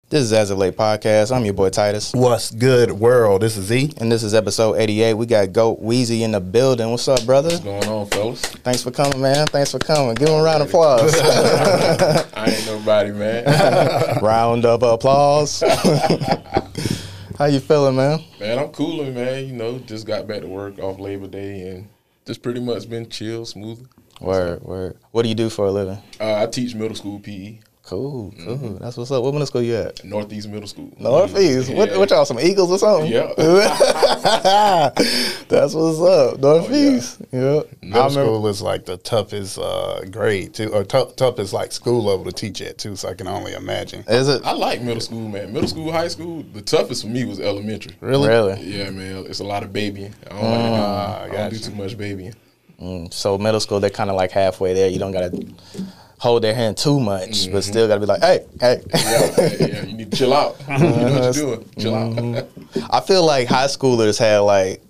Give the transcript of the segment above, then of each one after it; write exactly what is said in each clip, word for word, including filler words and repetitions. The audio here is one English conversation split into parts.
This is As of Late Podcast. I'm your boy Titus. What's good, world? This is Z. And this is episode eighty-eight. We got Goat Weezy in the building. What's up, brother? What's going on, fellas? Thanks for coming, man. Thanks for coming. Give him a round of applause. I ain't nobody, man. Round of applause. How you feeling, man? Man, I'm cooling, man. You know, just got back to work off Labor Day and just pretty much been chill, smooth. Word, word. What do you do for a living? Uh, I teach middle school P E. Cool, cool. Mm-hmm. That's what's up. What middle school you at? Northeast Middle School. Northeast? Yeah. What, what y'all, some Eagles or something? Yeah. That's what's up. Northeast. Oh, yeah. Yep. Middle school is like the toughest uh, grade, too, or t- toughest like school level to teach at, too, so I can only imagine. Is it? I like middle school, man. Middle school, high school, the toughest for me was elementary. Really? Really? Yeah, man. It's a lot of babying. I don't, Mm, like, I I don't do too much babying. Mm, so middle school, they're kind of like halfway there. You don't got to hold their hand too much, mm-hmm. but still got to be like, hey, hey. Yeah, yeah, you need to chill out. You know what you're doing. Chill mm-hmm. out. I feel like high schoolers had like,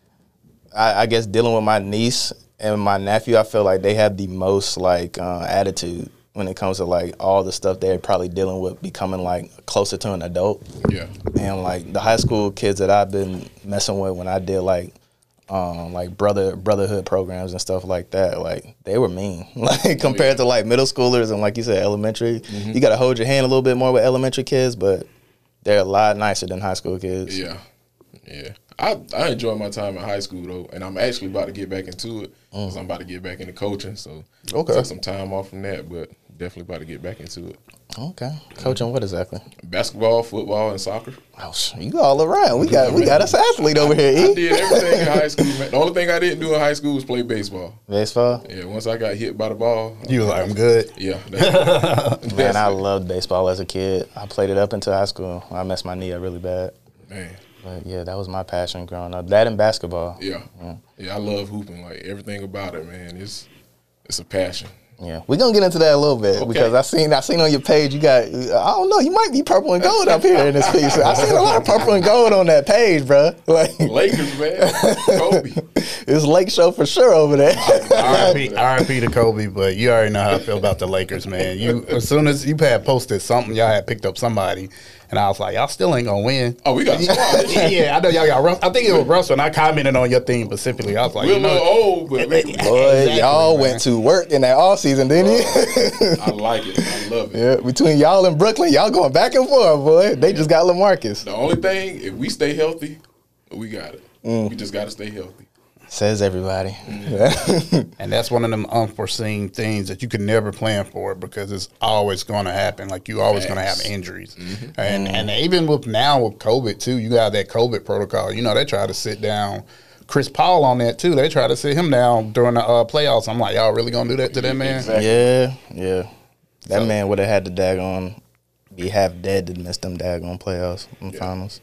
I, I guess dealing with my niece and my nephew, I feel like they have the most like uh, attitude when it comes to like all the stuff they're probably dealing with becoming like closer to an adult. Yeah. And like the high school kids that I've been messing with when I did like, Um, like brother brotherhood programs and stuff like that, like they were mean. Like compared oh, yeah. to like middle schoolers and like you said, elementary, mm-hmm. you got to hold your hand a little bit more with elementary kids, but they're a lot nicer than high school kids. Yeah, yeah. I I enjoy my time in high school though, and I'm actually about to get back into it because mm. I'm about to get back into coaching. So okay, took some time off from that, but definitely about to get back into it. Okay, coaching what exactly? Basketball, football, and soccer. Oh, you all around. We got we got us athlete over here. E? I did everything in high school, man. The only thing I didn't do in high school was play baseball. Baseball? Yeah. Once I got hit by the ball, you were like, I'm good. Yeah. That's, man, I loved baseball as a kid. I played it up until high school. I messed my knee up really bad. Man. But yeah, that was my passion growing up. That and basketball. Yeah. Yeah, yeah I love hooping. Like everything about it, man. It's it's a passion. Yeah, we're gonna get into that a little bit okay. because I seen I seen on your page you got I don't know, you might be purple and gold up here in this piece. I seen a lot of purple and gold on that page, bro. Like Lakers, man. Kobe. It's Lake Show for sure over there. R I P R I P to Kobe, but you already know how I feel about the Lakers, man. You as soon as you had posted something, y'all had picked up somebody. And I was like, y'all still ain't gonna win. Oh, we got squad. Yeah, I know y'all got Russell. I think it was Russell, and I commented on your thing specifically. I was like, we're you know, a little old, but boy, exactly, y'all man. went to work in that off season, didn't you? I like it. I love it. Yeah, between y'all and Brooklyn, y'all going back and forth, boy. They just got LaMarcus. The only thing, if we stay healthy, we got it. Mm. We just got to stay healthy. Says everybody. Mm-hmm. And that's one of them unforeseen things that you can never plan for because it's always going to happen. Like you always going to have injuries. Mm-hmm. And mm-hmm. and even with now with COVID too, you got that COVID protocol. You know, they try to sit down Chris Paul on that too. They try to sit him down during the uh, playoffs. I'm like, y'all really going to do that to that man? Exactly. Yeah, yeah. That so, man would have had to daggone be half dead to miss them daggone playoffs and yeah. finals.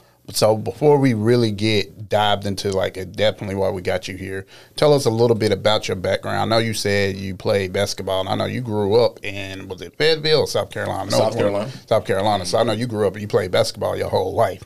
So before we really get dived into like a, definitely why we got you here, tell us a little bit about your background. I know you said you played basketball, and I know you grew up in, was it Fayetteville or South Carolina? No, South Carolina. South Carolina. So I know you grew up and you played basketball your whole life.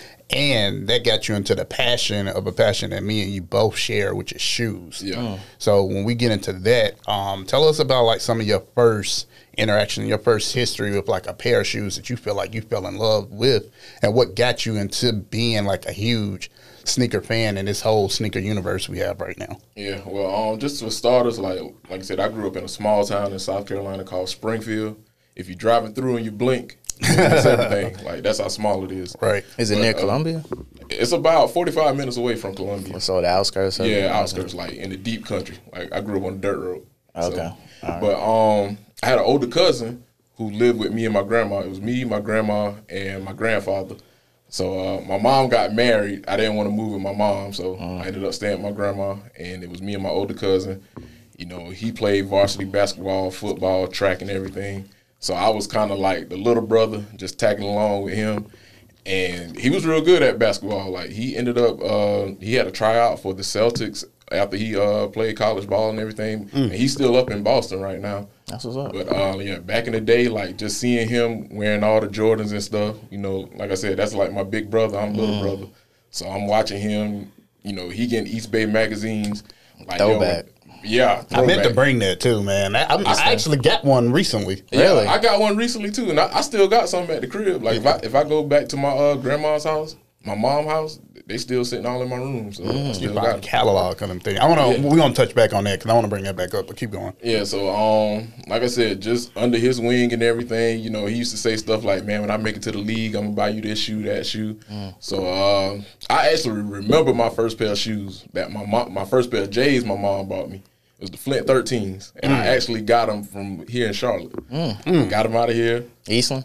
And that got you into the passion of a passion that me and you both share, which is shoes. Yeah. Mm. So when we get into that, um, tell us about like some of your first interaction, your first history with like a pair of shoes that you feel like you fell in love with, and what got you into being like a huge sneaker fan in this whole sneaker universe we have right now. Yeah, well, um, just for starters, like like I said, I grew up in a small town in South Carolina called Springfield. If you're driving through and you blink, that's everything. Like that's how small it is. Right. Is it but, near uh, Columbia? It's about forty-five minutes away from Columbia. So the outskirts? Of yeah, outskirts, like in the deep country. Like I grew up on a dirt road. Okay. So, right. But um, I had an older cousin who lived with me and my grandma. It was me, my grandma, and my grandfather. So uh, my mom got married. I didn't want to move with my mom, so mm. I ended up staying with my grandma, and it was me and my older cousin. You know, he played varsity basketball, football, track, and everything. So I was kind of like the little brother, just tagging along with him. And he was real good at basketball. Like he ended up, uh, he had a tryout for the Celtics after he uh, played college ball and everything. Mm. And he's still up in Boston right now. That's what's up. But uh, yeah, back in the day, like just seeing him wearing all the Jordans and stuff, you know, like I said, that's like my big brother. I'm little mm. brother. So I'm watching him, you know, he getting East Bay magazines. Like, Throwback. Yo, yeah, I meant to throwback. bring that too, man. I, I, I actually got one recently. Yeah, Really? I got one recently too, and I, I still got some at the crib. Like if I if I go back to my uh, grandma's house, my mom's house, they still sitting all in my room. So I You still buy got a them. catalog kind of thing. I want to. Yeah. We're gonna touch back on that because I want to bring that back up. But keep going. Yeah, so um, like I said, just under his wing and everything, you know, he used to say stuff like, "Man, when I make it to the league, I'm gonna buy you this shoe, that shoe." So uh, I actually remember my first pair of shoes that my mom, my first pair of J's, my mom bought me. It was the Flint thirteens, and I actually got them from here in Charlotte. Got them out of here. Eastland.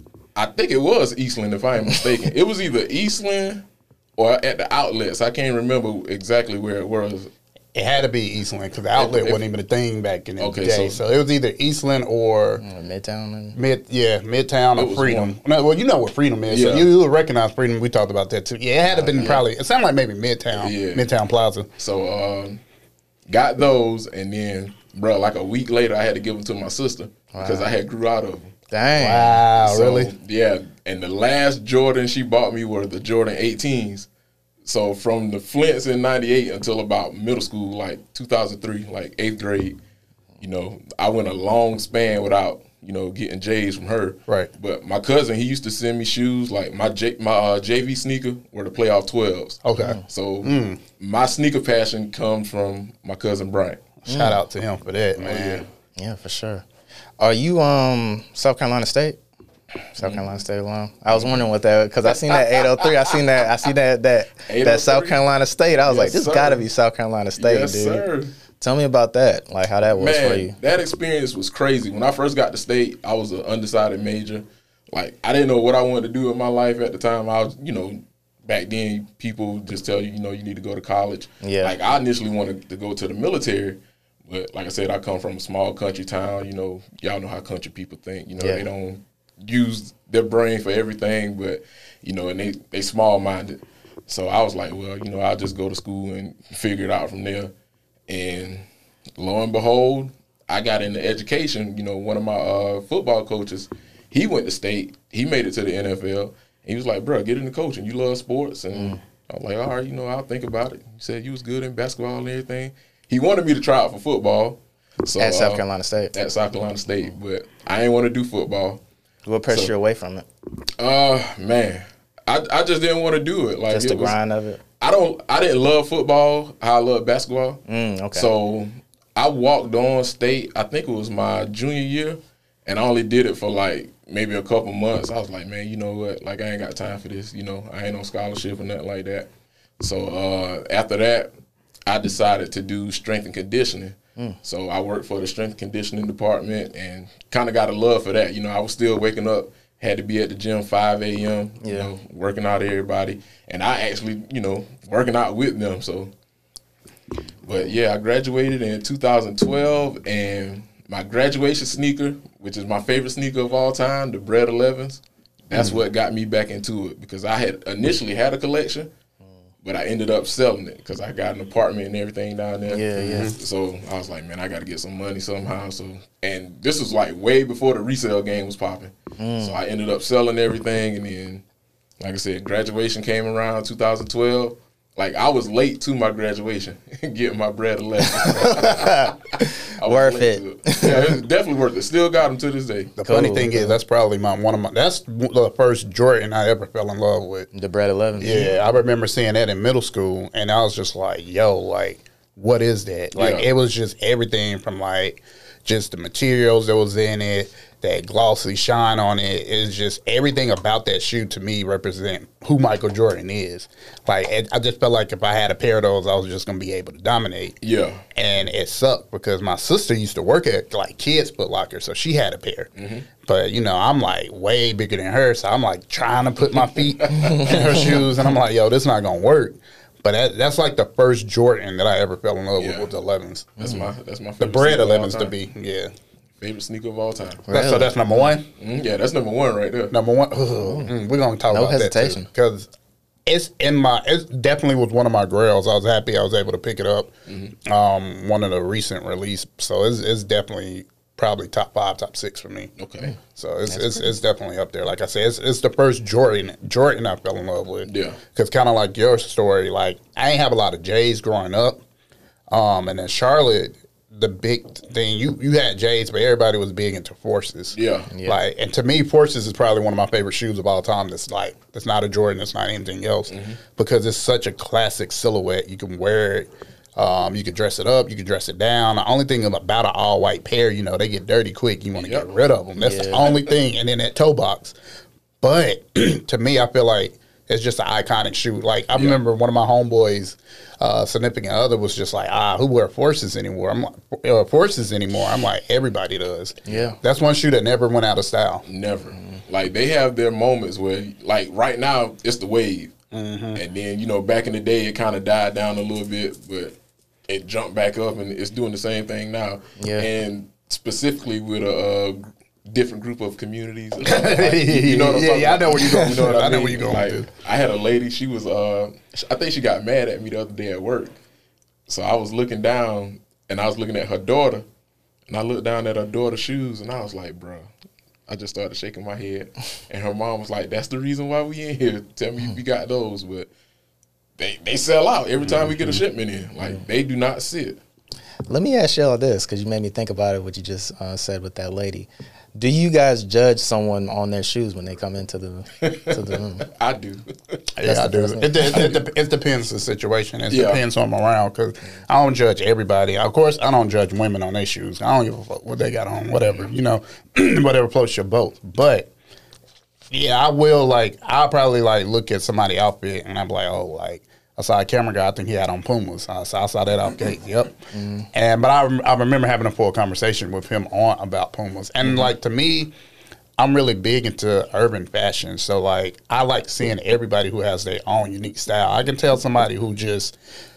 I think it was Eastland, if I ain't mistaken. It was either Eastland or at the outlets. I can't remember exactly where it was. It had to be Eastland because the outlet If- if- wasn't even a thing back in the Okay, day. so- So, it was either Eastland or Uh, Midtown. And, mid, yeah, Midtown It or was Freedom. one. No, well, you know what Freedom is. Yeah. So you will recognize Freedom. We talked about that too. Yeah, it had to been probably. It sounded like maybe Midtown, Yeah. Midtown Plaza. So um, got those, and then, bro, like a week later, I had to give them to my sister because I had grew out of them. dang. Wow, So, really? Yeah, and the last Jordan she bought me were the Jordan eighteens. So from the Flints in ninety-eight until about middle school, like two thousand three, like eighth grade, you know, I went a long span without, you know, getting J's from her. Right. But my cousin, he used to send me shoes. Like my J, my uh, J V sneaker were the playoff twelves. Okay. So my sneaker passion comes from my cousin Brian. Shout out to him for that, Oh, man. Yeah, for sure. Are you um South Carolina State? South Carolina State alum. I was wondering what that because I seen that eight oh three. I seen that. I seen that that that South eight oh three? Carolina State. I was Yes, like, this sir. got to be South Carolina State, Yes, dude. sir. Tell me about that. Like how that was for you. Man, that experience was crazy. When I first got to state, I was an undecided major. Like, I didn't know what I wanted to do in my life at the time. I was, you know, back then, people just tell you, you know, you need to go to college. Yeah. Like, I initially wanted to go to the military. But like I said, I come from a small country town. You know, y'all know how country people think. You know, Yeah. they don't use their brain for everything, but, you know, and they, they small-minded. So I was like, well, you know, I'll just go to school and figure it out from there. And lo and behold, I got into education. You know, one of my uh, football coaches, he went to state. He made it to the N F L. He was like, bro, get into coaching. You love sports. And Mm. I was like, all right, you know, I'll think about it. He said you was good in basketball and everything. He wanted me to try out for football. So, At South uh, Carolina State. At South Carolina State. But I ain't want to do football. What pressed so- you away from it? Uh, man, I, I just didn't want to do it. Like Just it the was, grind of it. I don't. I didn't love football how I love basketball. Mm, okay. So I walked on state. I think it was my junior year, and I only did it for like maybe a couple months. I was like, man, you know what? Like I ain't got time for this. You know, I ain't on scholarship or nothing like that. So uh, after that, I decided to do strength and conditioning. So I worked for the strength and conditioning department and kind of got a love for that. You know, I was still waking up, had to be at the gym five a.m., you Yeah. know, working out everybody. And I actually, you know, working out with them. So, but yeah, I graduated in two thousand twelve, and my graduation sneaker, which is my favorite sneaker of all time, the Bread elevens, that's what got me back into it because I had initially had a collection, but I ended up selling it because I got an apartment and everything down there. Yeah, yeah. So I was like, man, I got to get some money somehow. So, and this was like way before the resale game was popping. So I ended up selling everything, and then, like I said, graduation came around two thousand twelve. Like I was late to my graduation, getting my bread eleven. I was Worth late it. to Yeah, it was definitely worth it. Still got them to this day. The funny Cool, thing cool. is, that's probably my one of my. That's the first Jordan I ever fell in love with. The Bread eleven. Yeah, I remember seeing that in middle school, and I was just like, "Yo, like, what is that?" Like, Yeah. it was just everything from like, just the materials that was in it, that glossy shine on it. It's just everything about that shoe to me represent who Michael Jordan is. Like, it, I just felt like if I had a pair of those, I was just gonna be able to dominate. Yeah. And it sucked because my sister used to work at like Kids Foot Locker, so she had a pair. But you know, I'm like way bigger than her, so I'm like trying to put my feet in her shoes, and I'm like, yo, this not gonna work. But that, that's like the first Jordan that I ever fell in love Yeah. with, with the elevens. That's my that's my The favorite bread sneaker of all elevens to time. be, yeah. Favorite sneaker of all time. That's, so Really? that's number one. Mhm. Yeah, that's number one right there. Number one. Ugh, mm, we're gonna talk No about hesitation. that because it's in my. It definitely was one of my grails. I was happy I was able to pick it up. Um, one of the recent release, so it's, it's definitely probably top five, top six for me. Okay. So it's it's, it's definitely up there. Like I said, it's, it's the first Jordan Jordan I fell in love with. Yeah. Because kind of like your story, like I ain't have a lot of J's growing up. Um, and in Charlotte, the big thing you you had J's, but everybody was big into Forces. Yeah. Yeah. Like, and to me, Forces is probably one of my favorite shoes of all time. That's like that's not a Jordan, it's not anything else, Mm-hmm. because it's such a classic silhouette. You can wear it. Um, you can dress it up, you can dress it down. The only thing about an all white pair, you know, they get dirty quick. You want to Yep. get rid of them. That's the Yeah. only thing. And then that toe box. But to me, I feel like it's just an iconic shoe. Like I remember one of my homeboys, uh, significant other, was just like, ah, who wear Forces anymore? I'm like, uh, Forces anymore. I'm like, everybody does. Yeah. That's one shoe that never went out of style. Never. Like they have their moments where, like right now, it's the wave, Mm-hmm. and then you know back in the day it kind of died down a little bit, but it jumped back up and it's doing the same thing now. Yeah. And specifically with a, uh different group of communities. Like, you, you know what I'm Yeah, talking yeah, I about? know where you're going You know what with I it. I know mean? where you're going Like, with it. I had a lady. She was. Uh, I think she got mad at me the other day at work. So I was looking down and I was looking at her daughter, and I looked down at her daughter's shoes and I was like, "Bruh." I just started shaking my head, and her mom was like, "That's the reason why we in here. Tell me if you got those." But they they sell out every time we get a shipment in. Like they do not sit. Let me ask y'all this, because you made me think about it, what you just uh, said with that lady. Do you guys judge someone on their shoes when they come into the to the room? I do. Yeah, I the do. first thing. It, it, it, dep- it depends the situation. It Yeah. depends on them around, because I don't judge everybody. Of course, I don't judge women on their shoes. I don't give a fuck what they got on, whatever, you know, whatever floats your boat. But yeah, I will, like, I'll probably like look at somebody's outfit and I'm like, oh, like, I saw a camera guy, I think he had on Pumas. I saw, I saw that outfit, yep. And but I, rem- I remember having a full conversation with him on about Pumas. And like to me, I'm really big into urban fashion. So like I like seeing everybody who has their own unique style. I can tell somebody who just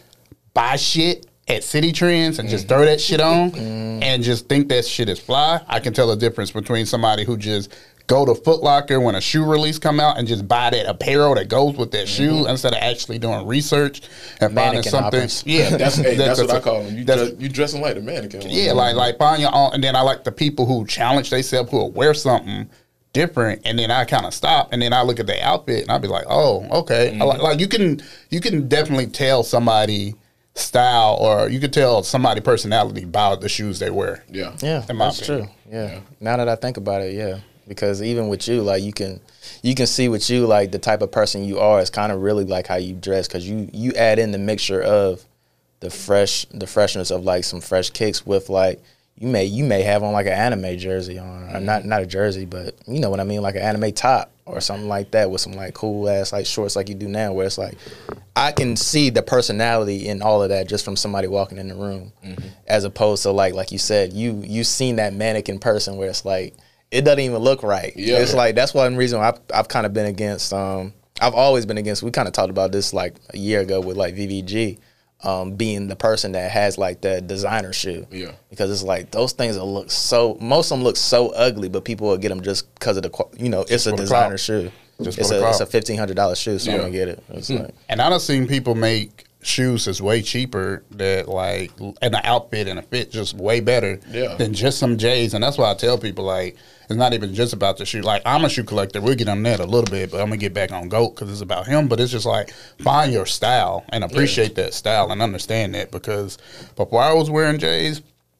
buy shit at City Trends and just throw that shit on and just think that shit is fly. I can tell the difference between somebody who just go to Foot Locker when a shoe release come out and just buy that apparel that goes with that shoe instead of actually doing research and finding Mannequin something. hoppers. Yeah, That's hey, that's, what I a- call them. You that's- dress, you dressing like the mannequin. yeah, like like find your own. And then I like the people who challenge themselves, who will wear something different, and then I kind of stop, and then I look at the outfit, and I'll be like, oh, okay. I like, like you can you can definitely tell somebody style, or you can tell somebody personality by the shoes they wear. Yeah. Yeah, In my that's opinion. true. Yeah. Now that I think about it, yeah, because even with you, like you can, you can see with you like the type of person you are is kind of really like how you dress, because you you add in the mixture of the fresh, the freshness of like some fresh kicks with like you may you may have on like an anime jersey on, or not not a jersey, but you know what I mean, like an anime top or something like that with some like cool ass like shorts like you do now, where it's like I can see the personality in all of that just from somebody walking in the room, as opposed to like like you said, you you seen that mannequin person where it's like it doesn't even look right. Yeah. It's like that's one reason I've I've kind of been against. Um, I've always been against. We kind of talked about this like a year ago with like V V G. Um, being the person that has like that designer shoe, Yeah. because it's like those things will look so. Most of them look so ugly, but people will get them just because of the qua- you know it's a for the designer clout. shoe. Just for it's the a clout. it's a fifteen hundred dollar shoe, so I'm Yeah. gonna get it. It's like And I done seen people make shoes that's way cheaper that like and the outfit and the fit just way better Yeah. than just some J's. And that's why I tell people like it's not even just about the shoe. Like I'm a shoe collector. We'll get on that a little bit, but I'm gonna get back on GOAT because it's about him. But it's just like find your style and appreciate that style and understand that, because before I was wearing J's,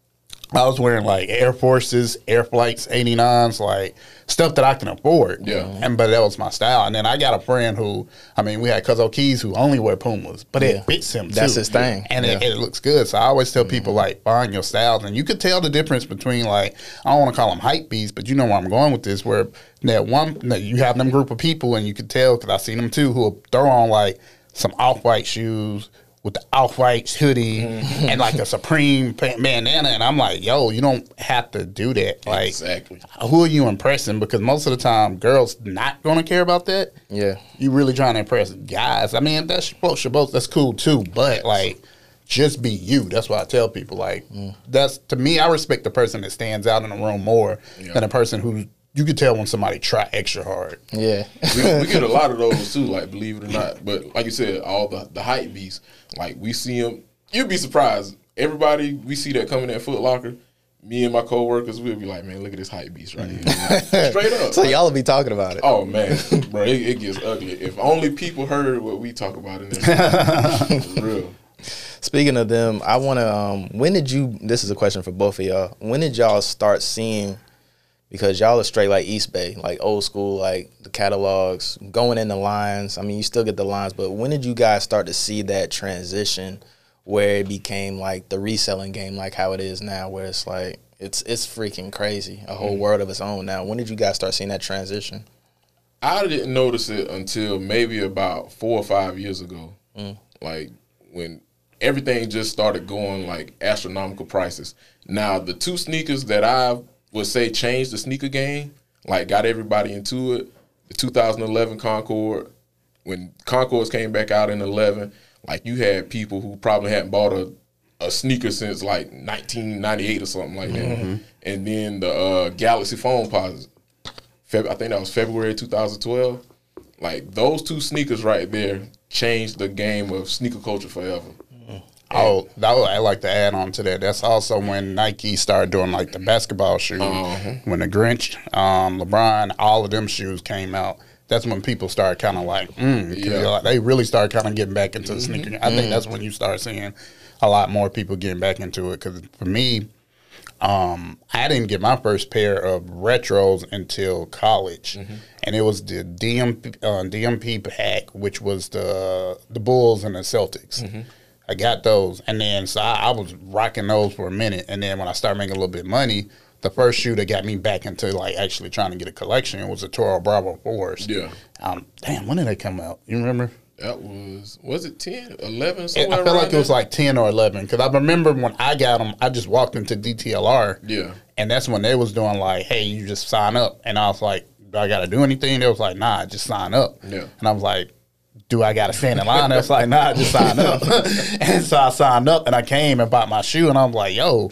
I was wearing like Air Forces, Air Flights eighty-nines, like stuff that I can afford. Yeah. And but that was my style. And then I got a friend who, I mean, we had Cuzzo Keys who only wear Pumas, but Yeah. it fits him too. That's his thing. And Yeah. it, it looks good. So I always tell people like find your styles, and you could tell the difference between like I don't want to call them hype beasts, but you know where I'm going with this. Where that one that you have them group of people, and you can tell because I've seen them too, who will throw on like some off white shoes with the off-white hoodie and like a Supreme pa- bandana, and I'm like, yo, you don't have to do that. Like, Exactly. who are you impressing? Because most of the time, girls not gonna care about that. yeah, You really trying to impress guys. I mean, if that's your your both, that's cool too. But like, just be you. That's what I tell people. Like, that's to me, I respect the person that stands out in the room more Yeah. than a person who you could tell when somebody try extra hard. yeah. we, we get a lot of those too, like believe it or not. But like you said, all the the hype beasts, like we see them. You'd be surprised. Everybody we see that coming at Foot Locker, me and my coworkers, we'll be like, man, look at this hype beast right here. Like, straight up. So Like, y'all will be talking about it. oh man, bro, it, it gets ugly. If only people heard what we talk about in this, for real. Speaking of them, I want to. Um, when did you? This is a question for both of y'all. When did y'all start seeing? Because y'all are straight like East Bay, like old school, like the catalogs, going in the lines. I mean, you still get the lines, but when did you guys start to see that transition where it became like the reselling game, like how it is now, where it's like it's it's freaking crazy, a whole mm. world of its own now. When did you guys start seeing that transition? I didn't notice it until maybe about four or five years ago, mm. like when everything just started going like astronomical prices. Now, the two sneakers that I would say changed the sneaker game, like got everybody into it, the two thousand eleven Concord, when Concords came back out in eleven, like you had people who probably hadn't bought a, a sneaker since like nineteen ninety-eight or something like that. Mm-hmm. And then the uh, Galaxy Foamposite, Feb- I think that was February two thousand twelve. Like those two sneakers right there changed the game of sneaker culture forever. Oh, that would, I like to add on to that. That's also when Nike started doing like the basketball shoes. Uh-huh. When the Grinch, um, LeBron, all of them shoes came out. That's when people started kind of like, mm, yeah. like, they really started kind of getting back into the mm-hmm. sneaker. I mm-hmm. think that's when you start seeing a lot more people getting back into it. Because for me, um, I didn't get my first pair of retros until college, mm-hmm. and it was the D M P, uh, D M P pack, which was the the Bulls and the Celtics. Mm-hmm. I got those, and then so I, I was rocking those for a minute, and then when I started making a little bit of money, the first shoe that got me back into like actually trying to get a collection was the Toro Bravo fours. Yeah. Um. Damn, when did they come out? You remember? That was was it ten, eleven? Somewhere I feel like it was like ten or eleven because I remember when I got them, I just walked into D T L R. Yeah. And that's when they was doing like, hey, you just sign up, and I was like, do I got to do anything? They was like, nah, just sign up. Yeah. And I was like, do I got to stand in line? I was like, nah, just sign up. And so I signed up, and I came and bought my shoe, and I was like, yo,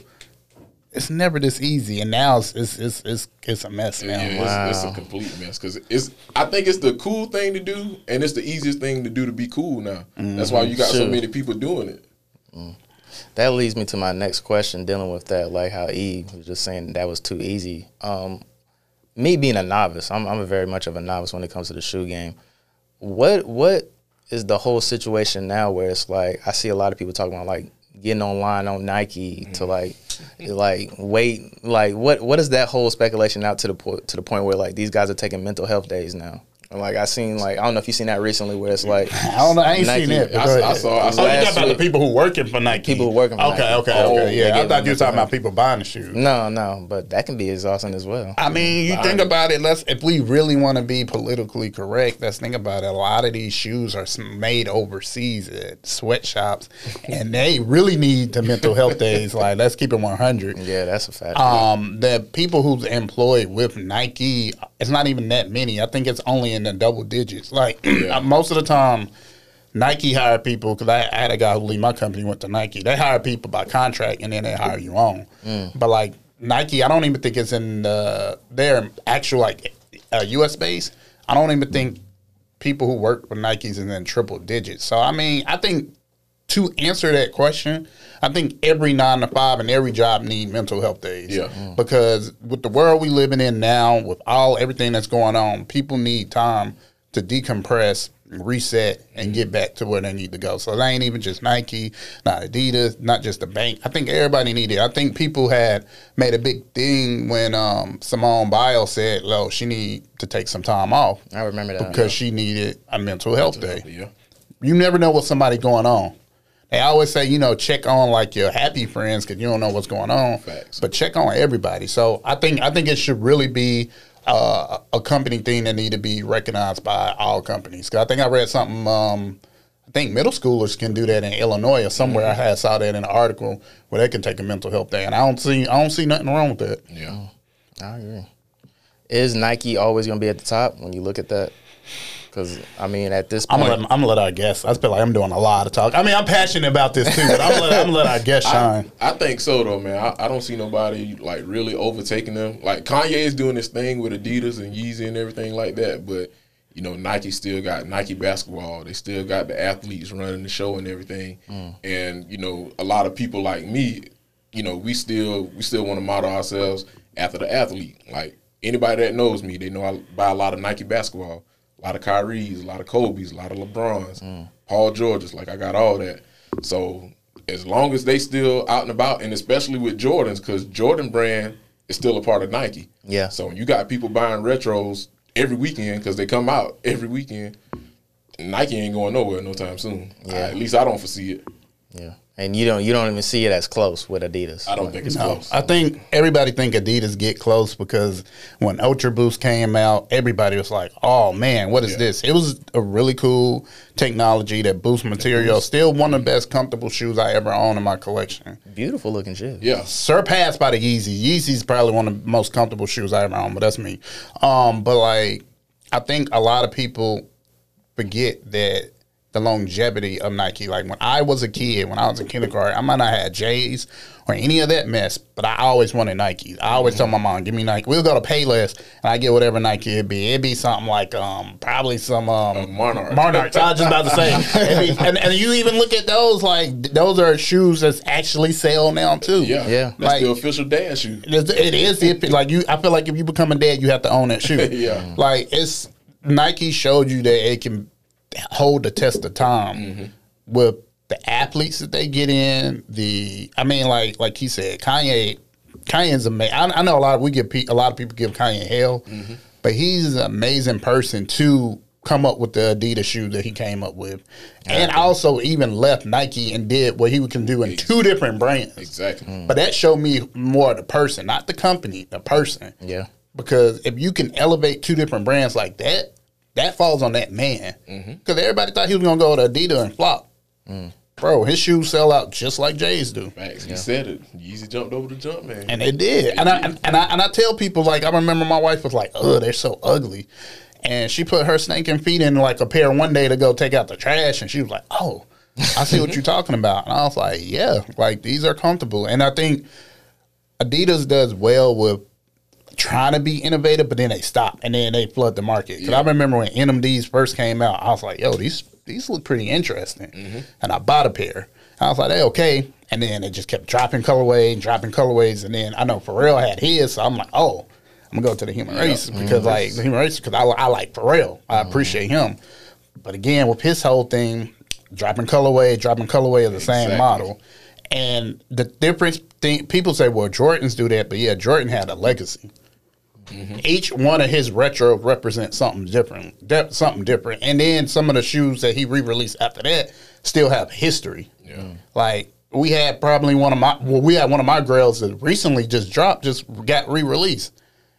it's never this easy. And now it's it's it's it's, it's a mess now. Yeah, wow. it's, it's a complete mess because it's. I think it's the cool thing to do, and it's the easiest thing to do to be cool now. Mm-hmm. That's why you got sure. so many people doing it. Mm. That leads me to my next question, dealing with that, like how E was just saying that was too easy. Um, me being a novice, I'm, I'm a very much of a novice when it comes to the shoe game. What what is the whole situation now where it's like I see a lot of people talking about like getting online on Nike mm-hmm. to like like wait like what what is that whole speculation out to the po- to the point where like these guys are taking mental health days now? And like I seen like I don't know if you seen that recently where it's like I don't know I ain't Nike, seen it. I, I saw. I saw. Oh, you talking about the people who working for Nike? People who working for okay, Nike. Okay, okay, oh, okay. Yeah, I thought you were talking health. about people buying the shoes. No, no, but that can be exhausting as well. I mean, you think about it. Let's if we really want to be politically correct, let's think about it. A lot of these shoes are made overseas at sweatshops, and they really need the mental health days. Like, let's keep it one hundred. Yeah, that's a fact. Um, the people who's employed with Nike, it's not even that many. I think it's only in the double digits. Like yeah. most of the time, Nike hire people because I, I had a guy who leave my company went to Nike. They hire people by contract and then they hire you on. Mm. But like Nike, I don't even think it's in the, their actual like uh, U S base. I don't even think people who work for Nikes is in triple digits. So I mean, I think to answer that question, I think every nine to five and every job need mental health days. Yeah. Mm. Because with the world we living in now, with all everything that's going on, people need time to decompress, reset, and get back to where they need to go. So they ain't even just Nike, not Adidas, not just the bank. I think everybody needed it. I think people had made a big thing when um, Simone Biles said, "Lo, she need to take some time off." I remember that because she needed a mental health mental day. Health, yeah. You never know what somebody going on. They always say, you know, check on like your happy friends because you don't know what's going on. Facts. But check on everybody. So I think I think it should really be uh, a company thing that need to be recognized by all companies. Because I think I read something. Um, I think middle schoolers can do that in Illinois or somewhere. Mm-hmm. I had saw that in an article where they can take a mental health day, and I don't see I don't see nothing wrong with that. Yeah, I agree. Is Nike always going to be at the top when you look at that? Because, I mean, at this point. I'm going to let our guests. I feel like I'm doing a lot of talk. I mean, I'm passionate about this too, but I'm going to let our guests shine. I, I think so, though, man. I, I don't see nobody, like, really overtaking them. Like, Kanye is doing this thing with Adidas and Yeezy and everything like that, but, you know, Nike still got Nike basketball. They still got the athletes running the show and everything. Mm. And, you know, a lot of people like me, you know, we still we still want to model ourselves after the athlete. Like, anybody that knows me, they know I buy a lot of Nike basketball. A lot of Kyries, a lot of Kobe's, a lot of LeBron's, mm. Paul George's. Like, I got all that. So as long as they still out and about, and especially with Jordans, because Jordan brand is still a part of Nike. Yeah. So you got people buying retros every weekend because they come out every weekend. Nike ain't going nowhere no time soon. Yeah. Uh, at least I don't foresee it. Yeah. And you don't you don't even see it as close with Adidas. I don't think it's No, close. I think everybody think Adidas get close because when Ultra Boost came out, everybody was like, "Oh man, what is Yeah. this?" It was a really cool technology that boost material. Still one of the best comfortable shoes I ever owned in my collection. Beautiful looking shoe. Yeah. Surpassed by the Yeezy. Yeezy's probably one of the most comfortable shoes I ever owned, but that's me. Um, but like, I think a lot of people forget that the longevity of Nike. Like when I was a kid, when I was in kindergarten, I might not have J's or any of that mess, but I always wanted Nike. I always told my mom, "Give me Nike." We'll go to Payless, and I get whatever Nike it'd be. It'd be something like um, probably some um, Uh, Monarch. Monarch. I was just about to say, It'd be- and, and you even look at those like those are shoes that's actually sell now too. Yeah. Yeah. That's Like- the official dad shoe. It's- It is if like you. I feel like if you become a dad, you have to own that shoe. Yeah. Like it's Nike showed you that it can hold the test of time Mm-hmm. with the athletes that they get in. The I mean, like like he said, Kanye. Kanye's amazing. I, I know a lot. Of, we give pe- a lot of people give Kanye hell, Mm-hmm. but he's an amazing person to come up with the Adidas shoe that he came up with, and also even left Nike and did what he can do in two different brands. Exactly. But that showed me more of the person, not the company, the person. Yeah. Because if you can elevate two different brands like that, that falls on that man. Because everybody thought he was going to go to Adidas and flop. Bro, his shoes sell out just like Jay's do. Facts. He said it. Yeezy jumped over the jump, man. And they did. And I, and, and I and I tell people, like, I remember my wife was like, "Oh, they're so ugly." And she put her stinking feet in like a pair one day to go take out the trash. And she was like, "Oh, I see what you're talking about." And I was like, "Yeah, like these are comfortable." And I think Adidas does well with trying to be innovative, but then they stop and then they flood the market. Because Yeah. I remember when N M Ds first came out, I was like, "Yo, these these look pretty interesting." And I bought a pair. I was like, "Hey, okay." And then it just kept dropping colorway and dropping colorways. And then I know Pharrell had his, so I'm like, "Oh, I'm gonna go to the Human Yeah. Race because like the Human Race because I, I like Pharrell. I appreciate him." But again, with his whole thing, dropping colorway, dropping colorway of the same Exactly. model. And the difference thing, people say, well, Jordans do that, but yeah, Jordan had a legacy. Each one of his retro represents something different, de- something different. And then some of the shoes that he re-released after that still have history. Yeah. Like we had probably one of my, well, we had one of my grails that recently just dropped, just got re-released,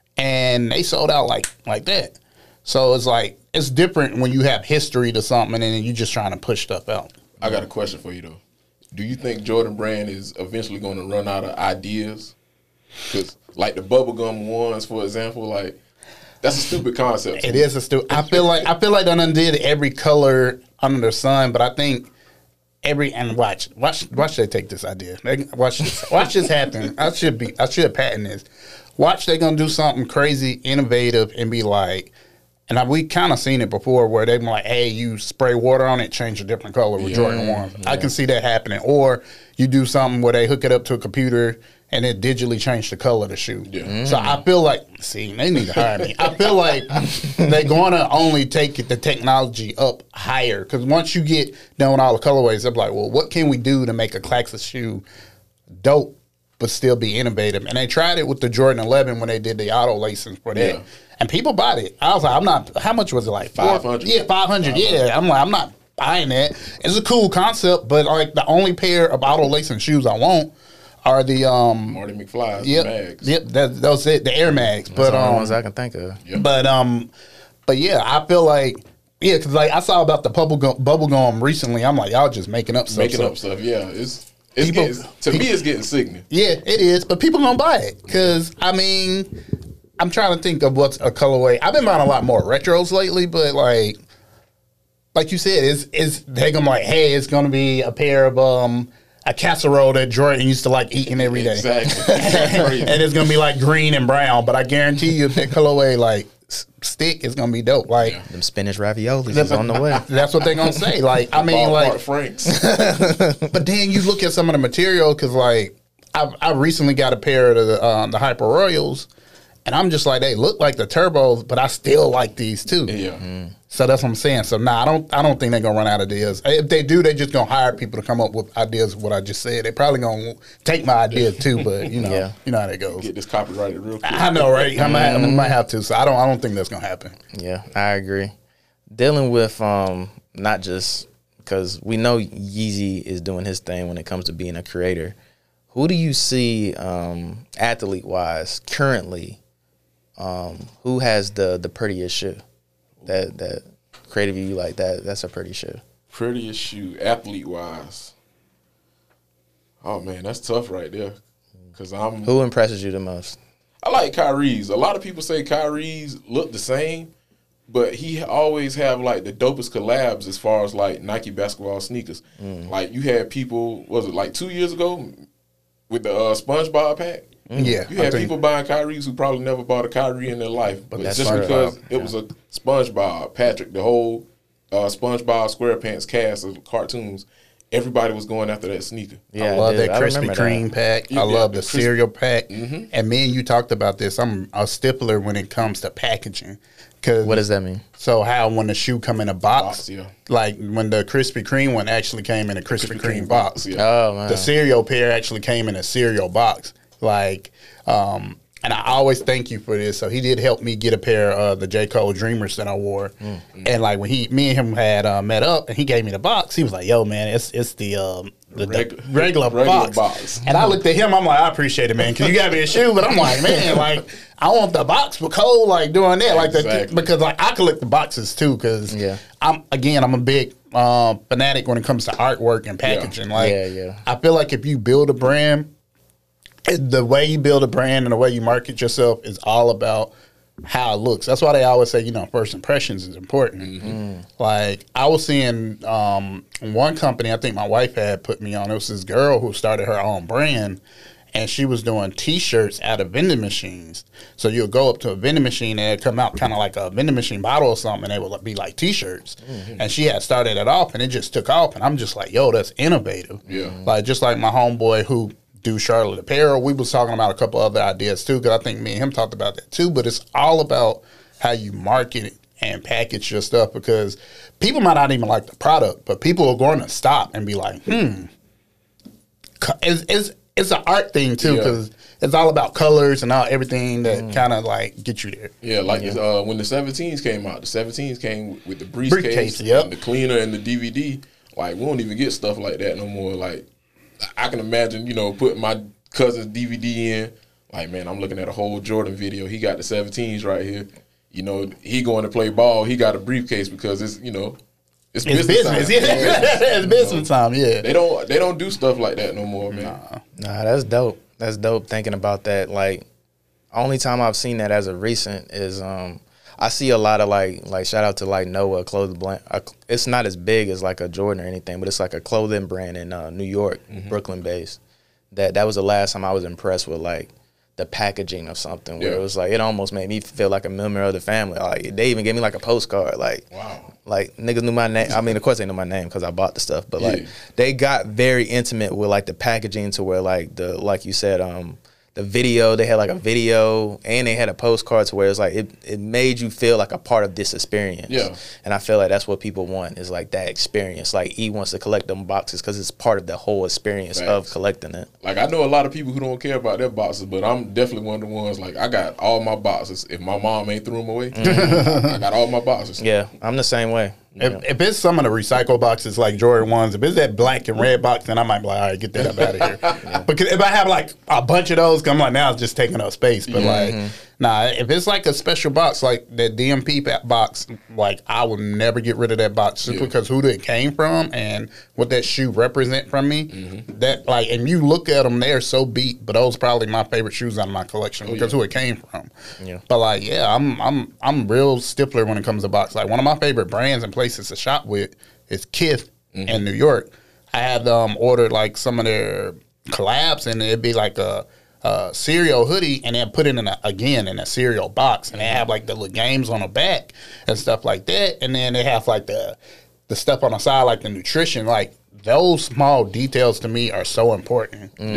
and they sold out like like that. So it's like it's different when you have history to something, and then you just trying to push stuff out. I got a question for you though. Do you think Jordan Brand is eventually going to run out of ideas? Because like the bubblegum ones, for example, like that's a stupid concept. It is a stu. I feel like I feel like they done did every color under the sun, but I think every and watch watch watch they take this idea. They, watch this watch this happen. I should be I should patent this. Watch they gonna do something crazy, innovative, and be like. And I, we kind of seen it before where they be like, hey, you spray water on it, change a different color with Yeah. Jordan ones. I can see that happening. Or you do something where they hook it up to a computer and it digitally change the color of the shoe. Yeah. So I feel like, see, they need to hire me. I feel like they're going to only take the technology up higher. Because once you get done with all the colorways, they're like, well, what can we do to make a classic shoe dope but still be innovative? And they tried it with the Jordan eleven when they did the auto lacing for that. Yeah. And people bought it. I was like, I'm not, how much was it like? Four- five hundred. Yeah, five hundred. Yeah. I'm like, I'm not buying that. It's a cool concept, but like the only pair of auto lacing shoes I want are the, um, Marty McFly's yep, mags. yep, that, those it, the Air Mags. That's But, the only um, ones I can think of. Yep. but, um, but yeah, I feel like, yeah, because like I saw about the bubble gum, bubble gum recently. I'm like, y'all just making up stuff. Making So- up stuff. Yeah, it's it's People- getting, to me it's getting sickening. Yeah, it is, but people gonna buy it because I mean, I'm trying to think of what's a colorway. I've been buying a lot more retros lately, but like, like you said, is is they gonna like, hey, it's gonna be a pair of um a casserole that Jordan used to like eating every day, Exactly. Crazy. and it's gonna be like green and brown. But I guarantee you, if that colorway like s- stick, it's gonna be dope. Like Them spinach raviolis is on the way. that's what they gonna say. Like I mean, Ballpark like Franks. but then you look at some of the material because, like, I, I recently got a pair of the um, the Hyper Royals, And I'm just like, they look like the turbos, but I still like these too. Yeah. Mm. So that's what I'm saying. So nah, I don't I don't think they're gonna run out of ideas. If they do, they just gonna hire people to come up with ideas of what I just said. They probably gonna take my ideas too, but you know, Yeah. you know how that goes. Get this copyrighted real quick. I know, right? I might, I might have to. So I don't I don't think that's gonna happen. Yeah, I agree. Dealing with um not just because we know Yeezy is doing his thing when it comes to being a creator. Who do you see um, athlete wise currently? Um, who has the the prettiest shoe? That that creative you like that? That's a pretty shoe. Prettiest shoe, athlete wise. Oh man, that's tough right there. Cause I'm. Who impresses you the most? I like Kyrie's. A lot of people say Kyrie's look the same, but he always have like the dopest collabs as far as like Nike basketball sneakers. Mm. Like you had people, was it like two years ago with the uh, SpongeBob pack? Mm. Yeah, you had people buying Kyrie's who probably never bought a Kyrie in their life, but, But just that's because SpongeBob. it was a SpongeBob, Patrick, the whole uh, SpongeBob SquarePants cast of cartoons, everybody was going after that sneaker. Yeah, I love dude, that I Krispy remember Kreme that. pack. Yeah, I love the the Krispy- cereal pack. Mhm. And me and you talked about this. I'm a stippler when it comes to packaging. Cause What does that mean? So how when the shoe come in a box, Box, yeah. like when the Krispy Kreme one actually came in a Krispy, Krispy Kreme Kreme box. box, yeah. Oh man, The cereal pair actually came in a cereal box. Like, um, and I always thank you for this. So he did help me get a pair of the J. Cole Dreamers that I wore. Mm-hmm. And like when he, me and him had uh, met up, and he gave me the box. He was like, "Yo, man, it's it's the um, the, Reg- the regular, regular box. box." And I looked at him. I'm like, "I appreciate it, man, because you got me a shoe." But I'm like, man, like I want the box for Cole, like doing that, like the, Exactly. because like I collect the boxes too, because Yeah. I'm again I'm a big um, fanatic when it comes to artwork and packaging. Like, Yeah, yeah. I feel like if you build a brand, the way you build a brand and the way you market yourself is all about how it looks. That's why they always say, you know, first impressions is important. Mm-hmm. Like I was seeing um, one company, I think my wife had put me on. It was this girl who started her own brand, and she was doing T-shirts out of vending machines. So you'll go up to a vending machine and it'd come out kind of like a vending machine bottle or something, and they would be like T-shirts. Mm-hmm. And she had started it off, and it just took off. And I'm just like, yo, that's innovative. Yeah. Like just like my homeboy who do Charlotte Apparel. We was talking about a couple other ideas too, because I think me and him talked about that too. But it's all about how you market it and package your stuff, because people might not even like the product, but people are going to stop and be like, hmm. It's it's, it's an art thing too, because yeah. it's all about colors and all everything that mm. kind of like get you there. Yeah, like yeah. Uh, when the seventeens came out, the seventeens came with the briefcase, briefcase yep. and the cleaner and the D V D. Like we don't even get stuff like that no more. Like I can imagine, you know, putting my cousin's D V D in. Like, man, I'm looking at a whole Jordan video. He got the seventeens right here. You know, he going to play ball. He got a briefcase because it's, you know, it's, it's business, business. time. Yeah, it's business you know, time. Yeah, they don't they don't do stuff like that no more, man. Nah. Nah, that's dope. That's dope. Thinking about that, like, only time I've seen that as of recent is um. I see a lot of like, like shout out to like Noah clothing brand. It's not as big as like a Jordan or anything, but it's like a clothing brand in uh, New York, mm-hmm. Brooklyn based. That that was the last time I was impressed with like the packaging of something where yeah. it was like it almost made me feel like a member of the family. Like they even gave me like a postcard. Like wow, like niggas knew my name. I mean, of course they knew my name because I bought the stuff, but like yeah. they got very intimate with like the packaging to where like the like you said um. The video, they had like a video and they had a postcard to where it's like it, it made you feel like a part of this experience. Yeah. And I feel like that's what people want is like that experience. Like E wants to collect them boxes because it's part of the whole experience Facts. of collecting it. Like I know a lot of people who don't care about their boxes, but I'm definitely one of the ones like I got all my boxes. If my mom ain't threw them away, mm-hmm. I, I got all my boxes. Yeah, I'm the same way. If, yeah. if it's some of the recycle boxes like Jordan ones, if it's that black and red box, then I might be like, all right, get that up out of here. yeah. Because if I have like a bunch of those, I'm like, now it's just taking up space. But mm-hmm. like, nah, if it's like a special box, like that D M P box, like I would never get rid of that box just yeah. because who it came from and what that shoe represent from me. Mm-hmm. That like, and you look at them, they're so beat, but those probably my favorite shoes out of my collection oh, because yeah. who it came from. Yeah. But like, yeah, I'm I'm I'm real stippler when it comes to box. Like one of my favorite brands and places to shop with is Kith mm-hmm. in New York. I had um ordered like some of their collabs, and it'd be like a, a cereal hoodie, and then put it in a, again in a cereal box, and they have like the little games on the back and stuff like that, and then they have like the the stuff on the side like the nutrition. Like those small details to me are so important. Mm. Yeah.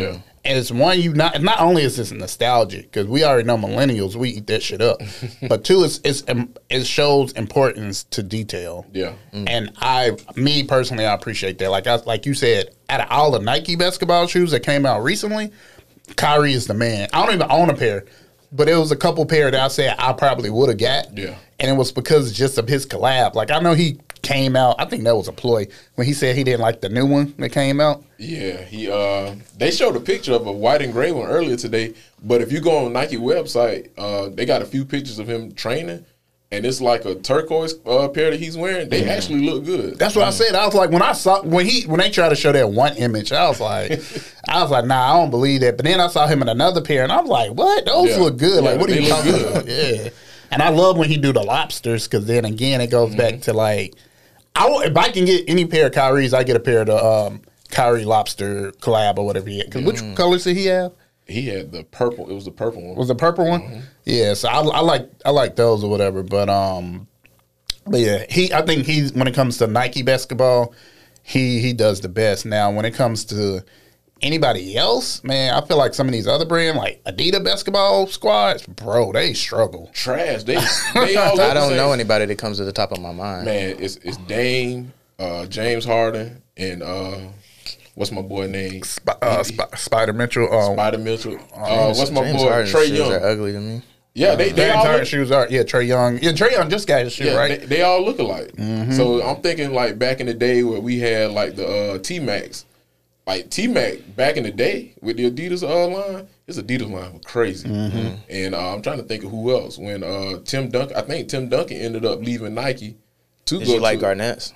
And it's one you not not only is this nostalgic because we already know millennials we eat that shit up, but two it's, it's it shows importance to detail. Yeah, mm. and I me personally I appreciate that. Like I like you said, out of all the Nike basketball shoes that came out recently, Kyrie is the man. I don't even own a pair, but it was a couple pair that I said I probably would have got. Yeah, and it was because just of his collab. Like I know he came out. I think that was a ploy when he said he didn't like the new one that came out. Yeah, he. Uh, they showed a picture of a white and gray one earlier today. But if you go on Nike website, uh, they got a few pictures of him training, and it's like a turquoise uh, pair that he's wearing. They mm. actually look good. That's what mm. I said. I was like, when I saw when he when they tried to show that one image, I was like, I was like, nah, I don't believe that. But then I saw him in another pair, and I was like, what? Those yeah. look good. Yeah, like, what are you talking good. about? Yeah. And I love when he do the lobsters because then again it goes mm-hmm. back to like. I, if I can get any pair of Kyrie's, I get a pair of the um, Kyrie Lobster collab or whatever he had. Cause mm. which colors did he have? He had the purple. It was the purple one. Was the purple one? Mm-hmm. Yeah. So I, I like I like those or whatever. But um, but yeah, he I think he's when it comes to Nike basketball, he he does the best. Now when it comes to anybody else, man, I feel like some of these other brands, like Adidas basketball squads, bro, they struggle. Trash. They, they all I don't know anybody that comes to the top of my mind. Man, it's it's Dame, uh, James Harden, and uh, what's my boy name? Sp- uh, Sp- Spider Mitchell. Um, Spider Mitchell. Uh, what's my James boy? Harden's Trae shoes Young. Are ugly to me. Yeah, they, they all entire look, shoes are. Yeah, Trae Young. Yeah, Trae Young just got his shoe, yeah, right? They, they all look alike. Mm-hmm. So I'm thinking like back in the day where we had like the uh, T-Max. Like T-Mac back in the day with the Adidas uh, line, his Adidas line was crazy. Mm-hmm. And uh, I'm trying to think of who else. When uh, Tim Duncan, I think Tim Duncan ended up leaving Nike to Did go you like to, Garnett's?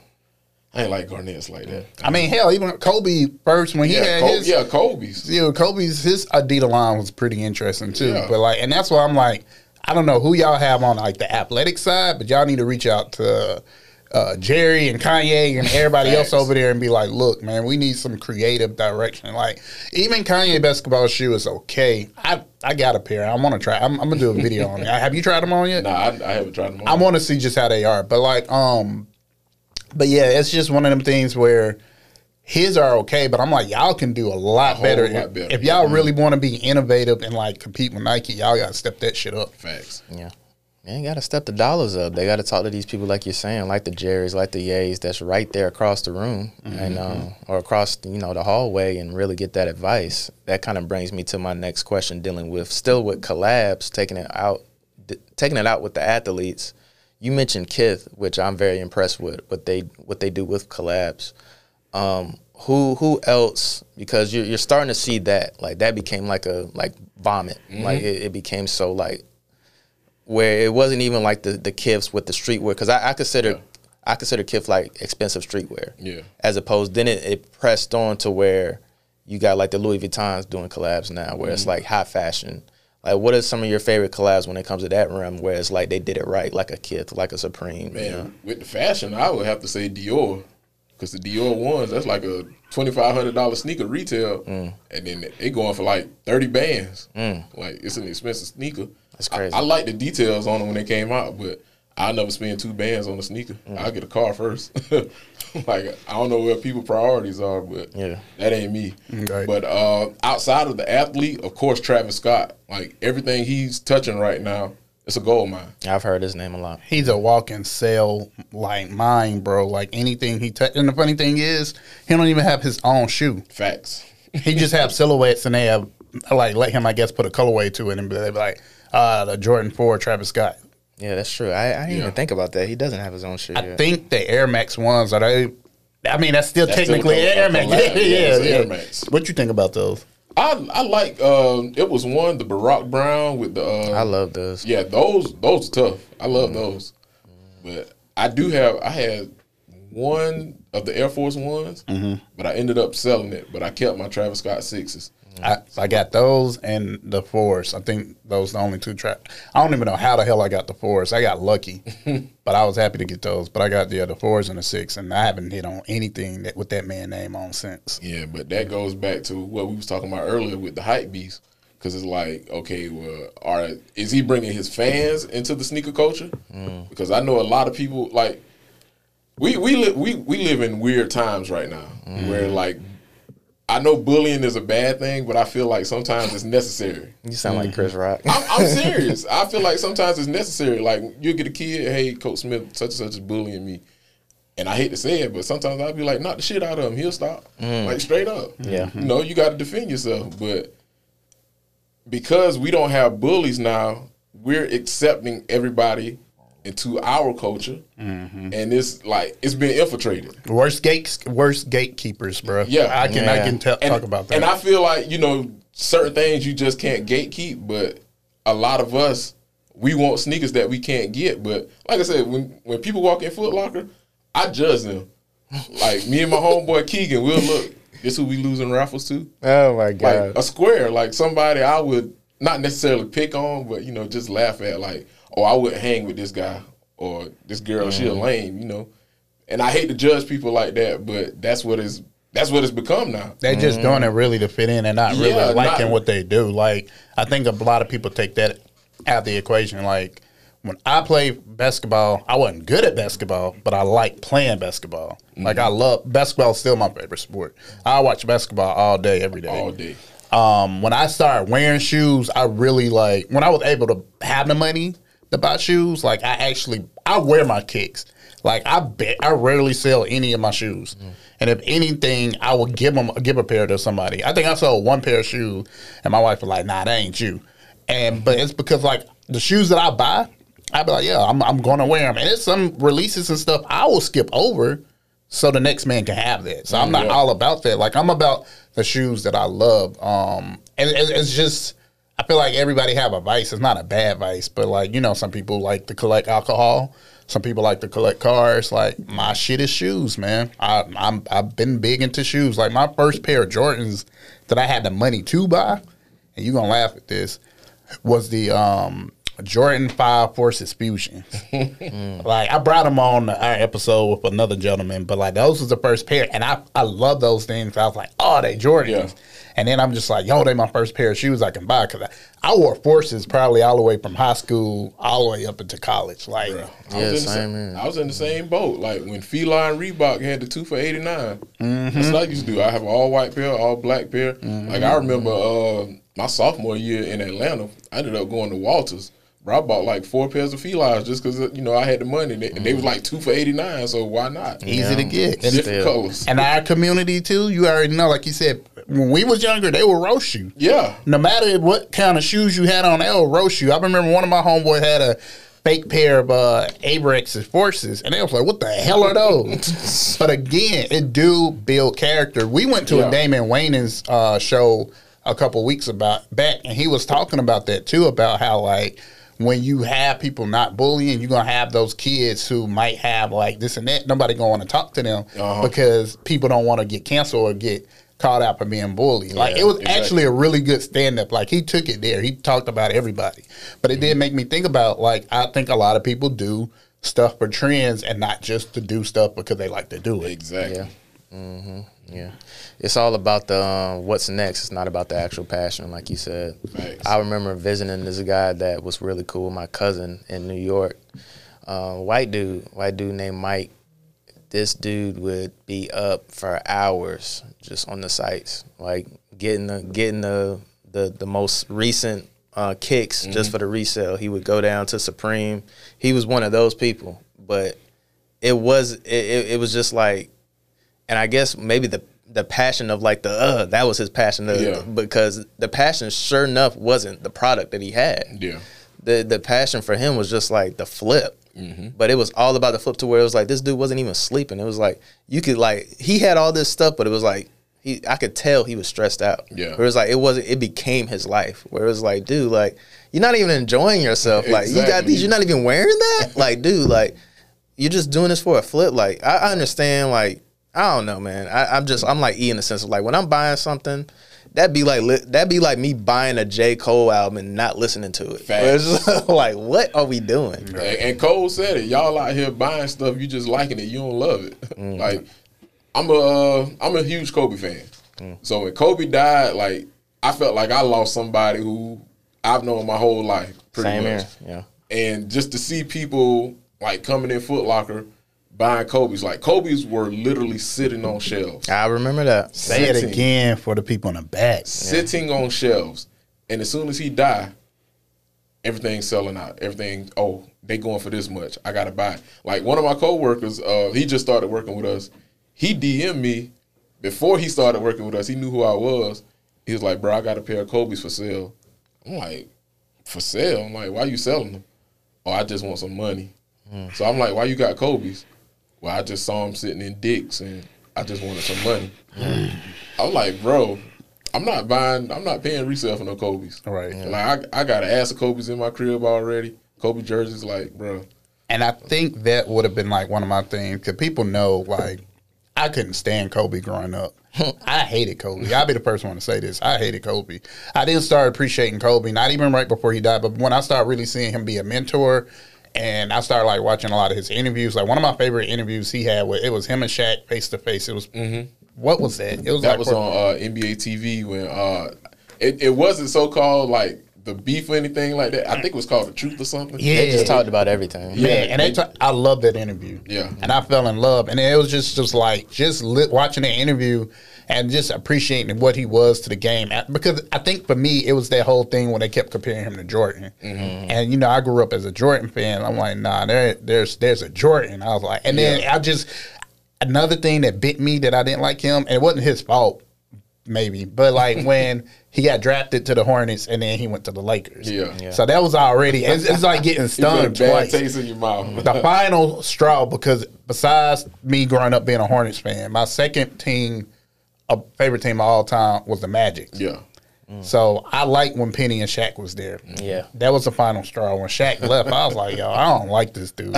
I ain't like Garnett's like that. I mean, hell, even Kobe first when he yeah, had Kobe, his, yeah, Kobe's, yeah, Kobe's his Adidas line was pretty interesting too. Yeah. But like, and that's why I'm like, I don't know who y'all have on like the athletic side, but y'all need to reach out to. Uh, Jerry and Kanye and everybody else over there and be like, look, man, we need some creative direction. Like, even Kanye basketball shoe is okay. I I got a pair. I want to try. I'm, I'm gonna do a video on it. Have you tried them on yet? Nah, I, I haven't tried them on. I want to see just how they are. But like, um, but yeah, it's just one of them things where his are okay. But I'm like, y'all can do a lot a better. Lot better. If y'all mm-hmm. really want to be innovative and like compete with Nike, y'all got to step that shit up. Facts. Yeah. They ain't got to step the dollars up. They got to talk to these people like you're saying, like the Jerrys, like the Yays, that's right there across the room mm-hmm. and um, or across you know the hallway, and really get that advice. That kind of brings me to my next question, dealing with still with collabs, taking it out, d- taking it out with the athletes. You mentioned Kith, which I'm very impressed with what they what they do with collabs. Um, who who else? Because you're you're starting to see that like that became like a like vomit, mm-hmm. like it, it became so like. Where it wasn't even like the the Kiths with the streetwear, because I, I consider yeah. I consider Kith like expensive streetwear. Yeah. As opposed, then it, it pressed on to where you got like the Louis Vuittons doing collabs now, where mm-hmm. it's like high fashion. Like, what are some of your favorite collabs when it comes to that realm, where it's like they did it right, like a Kith, like a Supreme? Man, you know? with the fashion, I would have to say Dior, because the Dior ones, that's like a twenty-five hundred dollars sneaker retail, mm. and then they going for like thirty bands. Mm. Like, it's an expensive sneaker. That's crazy. I, I like the details on them when they came out, but I'll never spend two bands on a sneaker. Mm. I'll get a car first. Like, I don't know what people's priorities are, but yeah. that ain't me. Okay. But uh, outside of the athlete, of course, Travis Scott. Like, everything he's touching right now, it's a gold mine. I've heard his name a lot. He's a walk-in sale, like, mine, bro. Like, anything he touch. And the funny thing is, he don't even have his own shoe. Facts. He just have silhouettes, and they have, like, let him, I guess, put a colorway to it, and they be like, uh, the Jordan four Travis Scott. Yeah, that's true. I, I didn't yeah. even think about that. He doesn't have his own shoe I yet. think the Air Max ones, are they, I mean, that's still that's technically still Air Max. Yeah, yeah, yeah, yeah. Air Max. What you think about those? I I like, um, it was one, the Barack Brown with the. Uh, I love those. Yeah, those, those are tough. I love mm. those. But I do have, I had one of the Air Force Ones, mm-hmm. but I ended up selling it, but I kept my Travis Scott sixes. I, I got those and the fours. I think those are the only two trap. I don't even know how the hell I got the fours. I got lucky, but I was happy to get those. But I got the, the fours and the six, and I haven't hit on anything that with that man name on since. Yeah, but that goes back to what we was talking about earlier with the hype beast, because it's like, okay, well, are is he bringing his fans into the sneaker culture? Mm. Because I know a lot of people like we we li- we we live in weird times right now, mm. where like. I know bullying is a bad thing, but I feel like sometimes it's necessary. You sound like Chris Rock. I'm, I'm serious. I feel like sometimes it's necessary. Like you get a kid, hey, Coach Smith, such and such is bullying me. And I hate to say it, but sometimes I'll be like, knock the shit out of him. He'll stop. Mm. Like, straight up. Yeah. You know, you got to defend yourself. But because we don't have bullies now, we're accepting everybody into our culture. Mm-hmm. And it's like, it's been infiltrated. Worst gates, worst gatekeepers, bro. Yeah. I can, yeah. I can t- and, talk about that. And I feel like, you know, certain things you just can't gatekeep, but a lot of us, we want sneakers that we can't get. But like I said, when, when people walk in Foot Locker, I judge them. Like, me and my homeboy Keegan, we'll look, this who we losing raffles to? Oh, my God. Like, a square, like somebody I would not necessarily pick on, but, you know, just laugh at, like, oh, I wouldn't hang with this guy or this girl, mm. she a lame, you know. And I hate to judge people like that, but that's what it's, that's what it's become now. They're just mm. doing it really to fit in and not really Yeah, liking not, what they do. Like, I think a lot of people take that out of the equation. Like, when I played basketball, I wasn't good at basketball, but I like playing basketball. Mm-hmm. Like, I love basketball is still my favorite sport. I watch basketball all day, every day. All day. Um, when I started wearing shoes, I really like, when I was able to have the money to buy shoes, like, I actually, I wear my kicks. Like, I bet, I rarely sell any of my shoes. Mm. And if anything, I would give them, give a pair to somebody. I think I sold one pair of shoes, and my wife was like, nah, that ain't you. And, but it's because, like, the shoes that I buy, I'd be like, yeah, I'm I'm going to wear them. And it's some releases and stuff I will skip over so the next man can have that. So I'm not yeah. all about that. Like, I'm about the shoes that I love. Um, and it, it's just, I feel like everybody have a vice. It's not a bad vice, but, like, you know, some people like to collect alcohol. Some people like to collect cars. Like, my shit is shoes, man. I, I'm, I've been big into shoes. Like, my first pair of Jordans that I had the money to buy, and you're going to laugh at this, was the um, Jordan five Forces Fusions. mm. Like, I brought them on our episode with another gentleman, but, like, those was the first pair, and I I love those things. I was like, oh, they Jordans. Yeah. And then I'm just like, yo, they my first pair of shoes I can buy, because I, I wore Forces probably all the way from high school all the way up into college. Like, Bruh, I, yeah, was same, same, I was in the same boat. Like, when Fila and Reebok had the two for eighty-nine, mm-hmm. that's what I used to do. I have an all-white pair, all-black pair. Mm-hmm. Like, I remember uh, my sophomore year in Atlanta, I ended up going to Walters. Bro, I bought like four pairs of Filas just because, you know, I had the money. And they, mm. they was like two for eighty-nine, so why not? Easy yeah. to get. And different colors. And our community, too, you already know, like you said, when we was younger, they would roast you. Yeah. No matter what kind of shoes you had on, they would roast you. I remember one of my homeboys had a fake pair of uh, Abrex's Forces, and they was like, what the hell are those? But again, it do build character. We went to yeah. a Damon Wayans uh, show a couple weeks about back, and he was talking about that, too, about how, like, when you have people not bullying, you're going to have those kids who might have, like, this and that. Nobody going to want to talk to them uh-huh. because people don't want to get canceled or get caught out for being bullied. Like, yeah, it was exactly. actually a really good stand-up. Like, he took it there. He talked about everybody. But it mm-hmm. did make me think about, like, I think a lot of people do stuff for trends and not just to do stuff because they like to do it. Exactly. Yeah. Mm-hmm. Yeah. It's all about the um, what's next. It's not about the actual passion, like you said. Thanks. I remember visiting this guy that was really cool, my cousin in New York. Uh, white dude, white dude named Mike. This dude would be up for hours just on the sites, like getting the getting the the, the most recent uh, kicks mm-hmm. just for the resale. He would go down to Supreme. He was one of those people, but it was it, it, it was just like. And I guess maybe the the passion of like the uh that was his passion of, yeah. because the passion sure enough wasn't the product that he had. Yeah. The the passion for him was just like the flip. Mm-hmm. But it was all about the flip to where it was like this dude wasn't even sleeping. It was like you could like he had all this stuff, but it was like he I could tell he was stressed out. Yeah. Where it was like it wasn't it became his life. Where it was like, dude, like you're not even enjoying yourself. Like exactly. you got these, you're not even wearing that? Like, dude, like you're just doing this for a flip. Like I, I understand like I don't know, man. I, I'm just, I'm like E in the sense of like when I'm buying something, that'd be like that'd be like me buying a J. Cole album and not listening to it. It's like, what are we doing? And, and Cole said it. Y'all out here buying stuff, you just liking it, you don't love it. Mm. Like I'm a, uh, I'm a huge Kobe fan. Mm. So when Kobe died, like I felt like I lost somebody who I've known my whole life, pretty Same much. Here. Yeah. And just to see people like coming in Foot Locker, buying Kobe's. Like Kobe's were literally sitting on shelves. I remember that. Say it Sitting. again for the people in the back. Sitting on shelves. And as soon as he die, everything's selling out. Everything, oh, they going for this much. I got to buy it. Like one of my coworkers, uh, he just started working with us. He D M'd me before he started working with us. He knew who I was. He was like, bro, I got a pair of Kobe's for sale. I'm like, for sale? I'm like, why you selling them? Oh, I just want some money. Mm. So I'm like, why you got Kobe's? Well, I just saw him sitting in Dick's and I just wanted some money. Mm. I'm like, bro, I'm not buying, I'm not paying resale for no Kobe's. Right. Yeah. Like, I, I got an ass of Kobe's in my crib already. Kobe jerseys, like, bro. And I think that would have been like one of my things because people know, like, I couldn't stand Kobe growing up. I hated Kobe. I'll be the first one to say this. I hated Kobe. I didn't start appreciating Kobe, not even right before he died, but when I started really seeing him be a mentor and I started like watching a lot of his interviews. Like one of my favorite interviews he had, it was him and Shaq face to face. It was, mm-hmm. What was that? It was that like was for, on uh, N B A T V when uh, it, it wasn't so-called like the beef or anything like that. I think it was called The Truth or something. Yeah. They just talked about everything. Yeah, and they ta- I love that interview. Yeah. And I fell in love. And it was just, just like, just li- watching the interview and just appreciating what he was to the game. Because I think for me, it was that whole thing when they kept comparing him to Jordan. Mm-hmm. And, you know, I grew up as a Jordan fan. I'm like, nah, there, there's there's a Jordan. I was like, and then yeah. I just, another thing that bit me that I didn't like him, and it wasn't his fault, maybe, but like when he got drafted to the Hornets and then he went to the Lakers. Yeah. yeah. So that was already, it's, it's like getting stung you put a bad twice. taste in your mouth. The final straw, because besides me growing up being a Hornets fan, my second team, a favorite team of all time was the Magic. Yeah. Mm. So I liked when Penny and Shaq was there. Yeah. That was the final straw. When Shaq left, I was like, yo, I don't like this dude.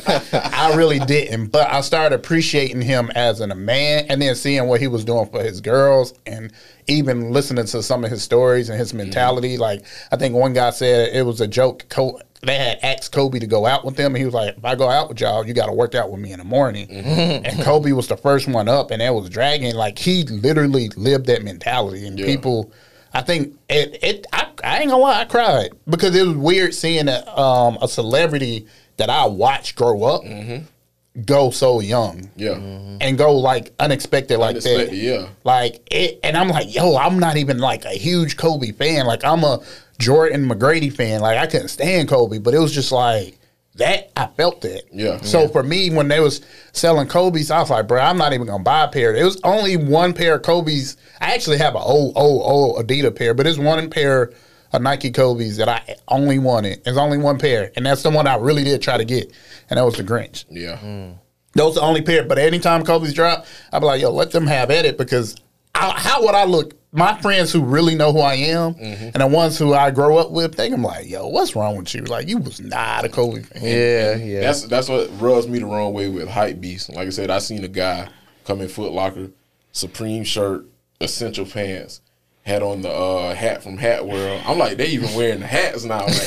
I really didn't. But I started appreciating him as a man and then seeing what he was doing for his girls and even listening to some of his stories and his mentality. Mm-hmm. Like, I think one guy said it was a joke. They had asked Kobe to go out with them, and he was like, if I go out with y'all, you got to work out with me in the morning. Mm-hmm. And Kobe was the first one up, and that was dragging. Like, he literally lived that mentality. And yeah. people, I think, it. it I, I ain't gonna lie, I cried. Because it was weird seeing a, um, a celebrity that I watched grow up mm-hmm. go so young. Yeah. Mm-hmm. And go, like, unexpected like unexpected, that. yeah. Like, it, and I'm like, yo, I'm not even, like, a huge Kobe fan. Like, I'm a Jordan McGrady fan. Like, I couldn't stand Kobe, but it was just like that. I felt that. Yeah. So yeah. for me, when they was selling Kobe's, I was like, bro, I'm not even gonna buy a pair. It was only one pair of Kobe's. I actually have an old, old, old Adidas pair, but it's one pair of Nike Kobe's that I only wanted. It's only one pair, and that's the one I really did try to get, and that was the Grinch. Yeah. Mm. That was the only pair. But anytime Kobe's drop, I'd be like, yo, let them have at it, because I, how would I look? My friends who really know who I am mm-hmm. and the ones who I grow up with, they I'm like, yo, what's wrong with you? Like, you was not a Kobe fan. Yeah, yeah. That's that's what rubs me the wrong way with hype beast. Like I said, I seen a guy come in Foot Locker, Supreme shirt, Essential pants, had on the uh, hat from Hat World. I'm like, they even wearing the hats now. Like,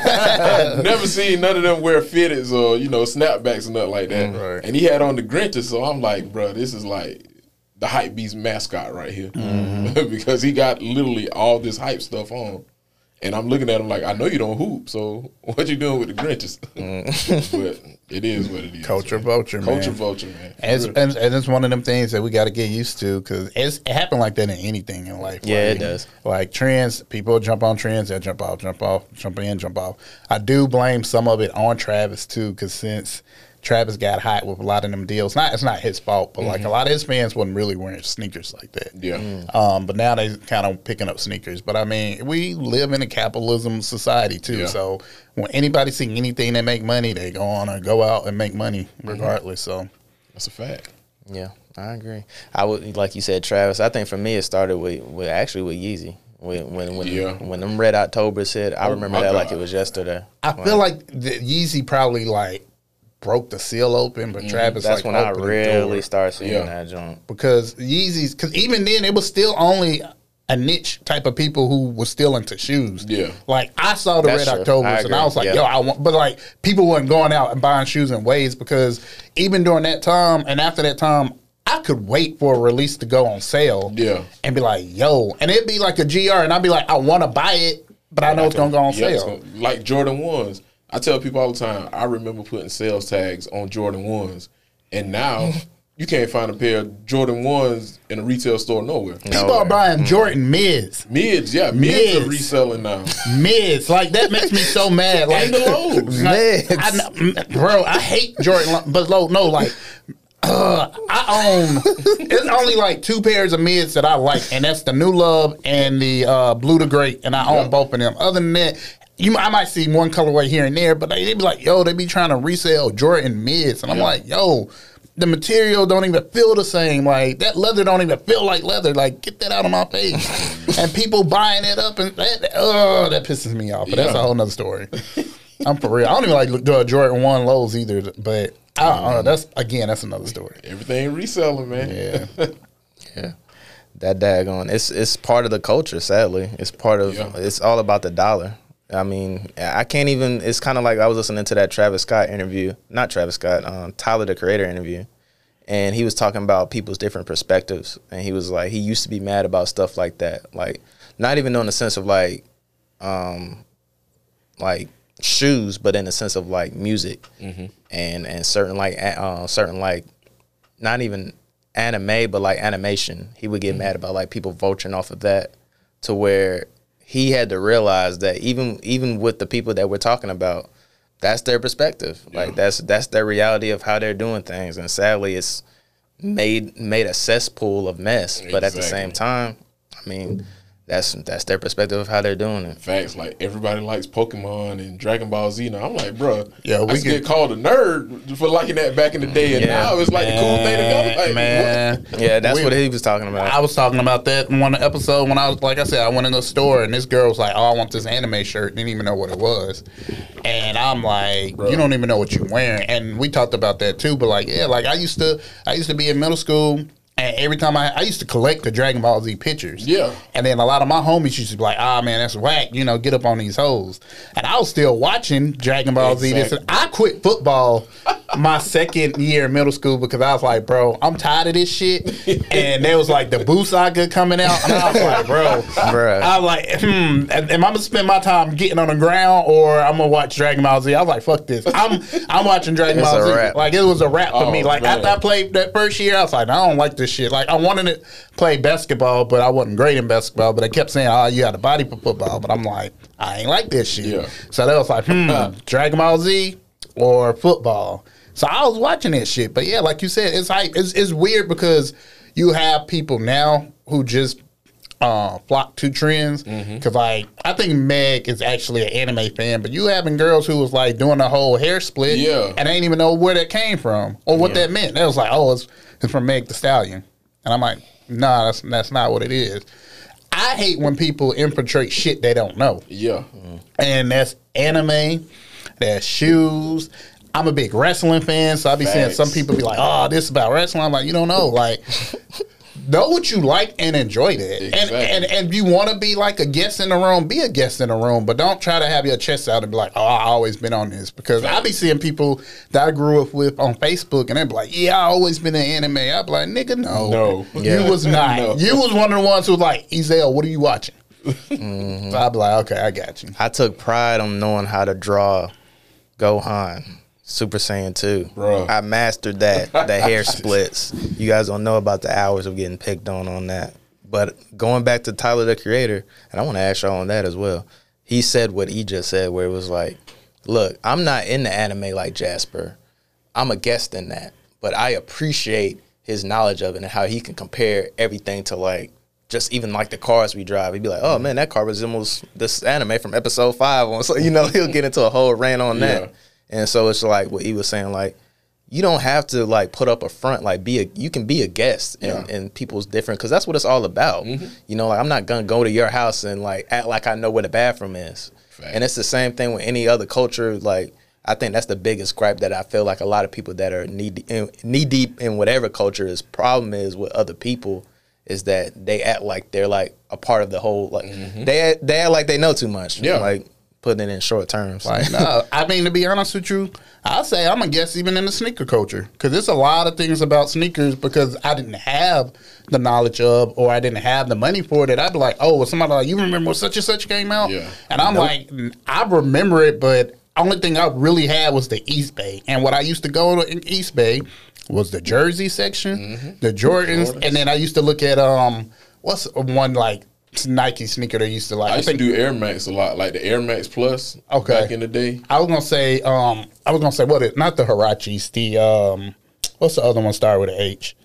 I've never seen none of them wear fitteds or, you know, snapbacks or nothing like that. Mm, right. And he had on the Grinches, so I'm like, bro, this is like the hype beast mascot right here. Mm-hmm. Because he got literally all this hype stuff on. And I'm looking at him like, I know you don't hoop, so what you doing with the Grinches? Mm. But it is what it is. Culture vulture, man. Culture vulture, man. And it's, and, and it's one of them things that we got to get used to, because it happened like that in anything in life. Yeah, like, it does. Like trends, people jump on trends, they jump off, jump off, jump in, jump off. I do blame some of it on Travis, too, because since Travis got hot with a lot of them deals. Not it's not his fault, but mm-hmm. like a lot of his fans wasn't really wearing sneakers like that. Yeah. Mm. Um, but now they kind of picking up sneakers. But I mean, we live in a capitalism society too. Yeah. So when anybody see anything that make money, they go on or go out and make money regardless. Mm-hmm. So that's a fact. Yeah, I agree. I would like you said, Travis. I think for me it started with, with actually with Yeezy. When when when, yeah. when them Red October said, I oh remember that God. like it was yesterday. I like, feel like the Yeezy probably like broke the seal open, but mm-hmm. Travis that's like when I really started seeing yeah. that jump, because Yeezys, because even then it was still only a niche type of people who was still into shoes. Yeah, like I saw the that's Red true. Octobers I and I was like, yeah. yo, I want, but like people weren't going out and buying shoes in waves, because even during that time and after that time, I could wait for a release to go on sale. Yeah, and be like, yo, and it'd be like a G R, and I'd be like, I want to buy it, but I know it's gonna go on yeah, sale. Gonna, like Jordan ones. I tell people all the time, I remember putting sales tags on Jordan ones, And now you can't find a pair of Jordan ones in a retail store nowhere. People nowhere. are buying mm. Jordan mids. Mids, yeah. Mids, mids are reselling now. Mids. Like, that makes me so mad. Like, and the lows. Mids. I, I, bro, I hate Jordan, but low, no, like, uh, I own, it's only like two pairs of mids that I like, and that's the New Love and the uh, Blue to Great, and I own yep. both of them. Other than that, You, I might see one colorway here and there, but they, they be like, yo, they be trying to resell Jordan mids. And I'm yeah. like, yo, the material don't even feel the same. Like, that leather don't even feel like leather. Like, get that out of my face. And people buying it up, and that, oh, that pisses me off. But yeah. that's a whole nother story. I'm for real. I don't even like uh, Jordan one lows either, but I don't know. That's, again, that's another story. Everything reselling, man. Yeah. yeah. That daggone. It's, it's part of the culture, sadly. It's part of, yeah. it's all about the dollar. I mean, I can't even, it's kind of like I was listening to that Travis Scott interview, not Travis Scott, um, Tyler, the Creator interview, and he was talking about people's different perspectives, and he was like, he used to be mad about stuff like that, like, not even in the sense of like, um, like shoes, but in the sense of like music, mm-hmm. and, and certain like, uh, certain like, not even anime, but like animation. He would get mm-hmm. mad about like people vulturing off of that, to where he had to realize that even even with the people that we're talking about, that's their perspective. Yeah. Like that's that's their reality of how they're doing things. And sadly, it's made made a cesspool of mess. Exactly. But at the same time, I mean, that's that's their perspective of how they're doing it. Facts. Like, everybody likes Pokemon and Dragon Ball Z now. I'm like, bro, yeah, we I used to get called a nerd for liking that back in the day, and yeah, now it's like man, the cool thing to go. Like, man, what? Yeah, that's we, what he was talking about. I was talking about that in one episode when I was, like I said, I went in the store and this girl was like, "Oh, I want this anime shirt." Didn't even know what it was, and I'm like, bro, "You don't even know what you're wearing." And we talked about that too. But like, yeah, like I used to, I used to be in middle school. And every time I, I used to collect the Dragon Ball Z pictures. Yeah. And then a lot of my homies used to be like, ah, man, that's whack. You know, get up on these hoes. And I was still watching Dragon Ball exactly. Z. This, I quit football my second year in middle school because I was like, bro, I'm tired of this shit. And there was like the Buu Saga coming out. And I was like, bro. Bruh. I was like, hmm, am I going to spend my time getting on the ground or I'm going to watch Dragon Ball Z? I was like, fuck this. I'm I'm watching Dragon it's Ball Z. Rap. Like, it was a wrap for oh, me. Like, man. after I played that first year, I was like, I don't like this shit. Like, I wanted to play basketball, but I wasn't great in basketball. But they kept saying, oh, you had a body for football. But I'm like, I ain't like this shit. Yeah. So they was like, hmm, Dragon Ball Z or football. So I was watching that shit. But yeah, like you said, it's hype. It's, it's weird because you have people now who just uh, flock to trends. Because, mm-hmm. like, I think Meg is actually an anime fan, but you having girls who was, like, doing a whole hair split yeah. and they didn't even know where that came from or what yeah. that meant. They was like, oh, it's, it's from Meg Thee Stallion. And I'm like, nah, that's, that's not what it is. I hate when people infiltrate shit they don't know. Yeah. Mm. And that's anime, that's shoes. I'm a big wrestling fan, so I be Facts. seeing some people be like, oh, this is about wrestling. I'm like, you don't know. Like, know what you like and enjoy that. Exactly. And, and and if you want to be like a guest in the room, be a guest in the room. But don't try to have your chest out and be like, oh, I always been on this. Because I be seeing people that I grew up with on Facebook, and they be like, yeah, I always been in anime. I be like, nigga, no. No. Yeah. You was not. No. You was one of the ones who was like, Ezel, what are you watching? Mm-hmm. So I be like, okay, I got you. I took pride on knowing how to draw Gohan. Super Saiyan two. Bruh. I mastered that, the hair splits. You guys don't know about the hours of getting picked on on that. But going back to Tyler, the Creator, and I want to ask y'all on that as well. He said what he just said, where it was like, look, I'm not in the anime like Jasper. I'm a guest in that. But I appreciate his knowledge of it and how he can compare everything to, like, just even like the cars we drive. He'd be like, oh, man, that car resembles this anime from episode five. So, you know, he'll get into a whole rant on that. Yeah. And so it's like what he was saying, like, you don't have to, like, put up a front, like, be a, you can be a guest in, yeah. in people's different, because that's what it's all about. Mm-hmm. You know, like, I'm not going to go to your house and, like, act like I know where the bathroom is. Fact. And it's the same thing with any other culture. Like, I think that's the biggest gripe that I feel like a lot of people that are knee deep in, knee deep in whatever culture is problem is with other people is that they act like they're, like, a part of the whole, like, mm-hmm. they, they act like they know too much. Yeah. Like, putting it in short terms. Like, no, I mean, to be honest with you, I'll say I'm a guess even in the sneaker culture. Because there's a lot of things about sneakers because I didn't have the knowledge of or I didn't have the money for it. I'd be like, oh, well, somebody like, you remember when such and such came out? Yeah. And I'm nope. like, I remember it, but only thing I really had was the East Bay. And what I used to go to in East Bay, was the jersey section, Mm-hmm. the Jordans, Jordans. and then I used to look at um, what's one like Nike sneaker they used to like. I used think, to do Air Max a lot, like the Air Max Plus. Okay. Back in the day. I was gonna say um, I was gonna say what it not the Hirachis, the um, what's the other one started with an H?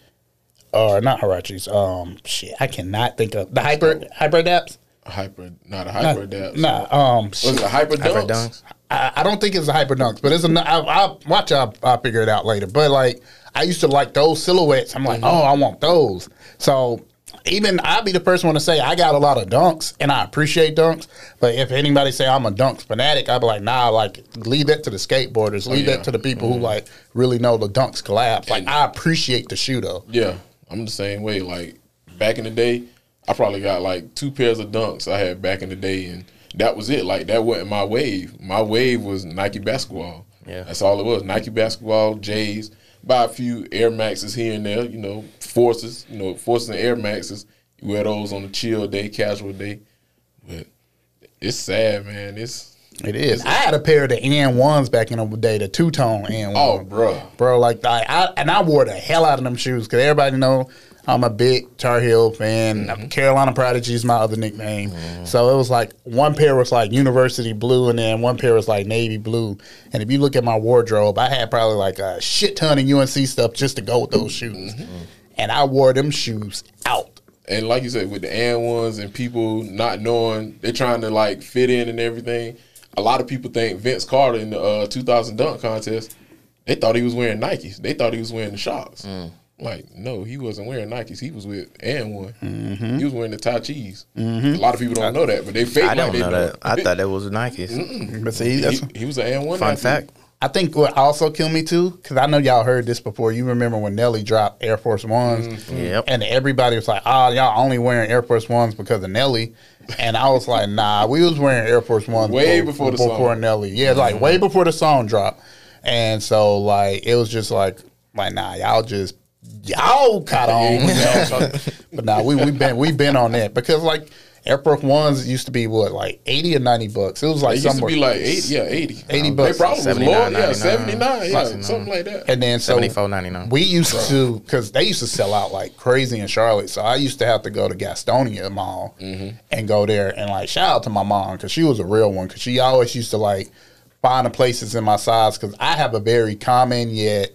Or not Hirachis. Um, shit, I cannot think of the hyper hyper adapts. Hyper, not a hyper adapt. Nah, um, Was it a hyper dunks? Hyper dunks. I, I don't think it's a hyper dunks, but it's a. I, I watch. I'll, I'll figure it out later. But like, I used to like those silhouettes. I'm like, oh, I want those. So even I'd be the first one to say I got a lot of dunks, and I appreciate dunks. But if anybody say I'm a dunks fanatic, I'd be like, nah, like leave that to the skateboarders. Leave yeah. that to the people who like really know the dunks collapse. Like I appreciate the shoe though. Yeah, I'm the same way. Like back in the day, I probably got like two pairs of dunks I had back in the day, and that was it. Like that wasn't my wave. My wave was Nike basketball. Yeah. That's all it was. Nike basketball, J's, buy a few Air Maxes here and there, you know, Forces, you know, Forces and Air Maxes. You wear those on a chill day, casual day. But it's sad, man. It's It is. I had a pair of the N ones back in the day, the two tone N one. oh, bro. Bro, like I, I and I wore the hell out of them shoes because everybody know I'm a big Tar Heel fan. Mm-hmm. Carolina Prodigy is my other nickname. Mm-hmm. So it was like one pair was like University blue, and then one pair was like Navy blue. And if you look at my wardrobe, I had probably like a shit ton of U N C stuff just to go with those shoes. Mm-hmm. And I wore them shoes out. And like you said, with the and ones and people not knowing, they're trying to like fit in and everything. A lot of people think Vince Carter in the uh, two thousand dunk contest, they thought he was wearing Nikes. They thought he was wearing the Shox. Mm. Like, no, he wasn't wearing Nikes. He was with and one. Mm-hmm. He was wearing the Tai Chis. Mm-hmm. A lot of people don't know that, but they fake I like don't they know know. that. I thought that was Nikes. Mm-mm. But see, that's, he, he was an and one. Fun Nike. fact. I think what also killed me too, because I know y'all heard this before. You remember when Nelly dropped Air Force Ones, Mm-hmm. Yep. and everybody was like, "Oh, y'all only wearing Air Force Ones because of Nelly," and I was like, "Nah, we was wearing Air Force Ones Way before the before song. Nelly, yeah, like way before the song dropped." And so like it was just like, like nah, y'all just y'all caught on, you know? So, but nah, we we been we been on that because like Air Force Ones used to be what like eighty or ninety bucks. It was like It used to somewhere be like eighty, yeah, eighty. eighty They bucks. probably was low, yeah, seventy-nine seventy-nine, yeah, ninety-nine. something like that. And then so seventy-four ninety-nine. we used to, because they used to sell out like crazy in Charlotte. So I used to have to go to Gastonia Mall and go there and like shout out to my mom because she was a real one because she always used to like find the places in my size because I have a very common yet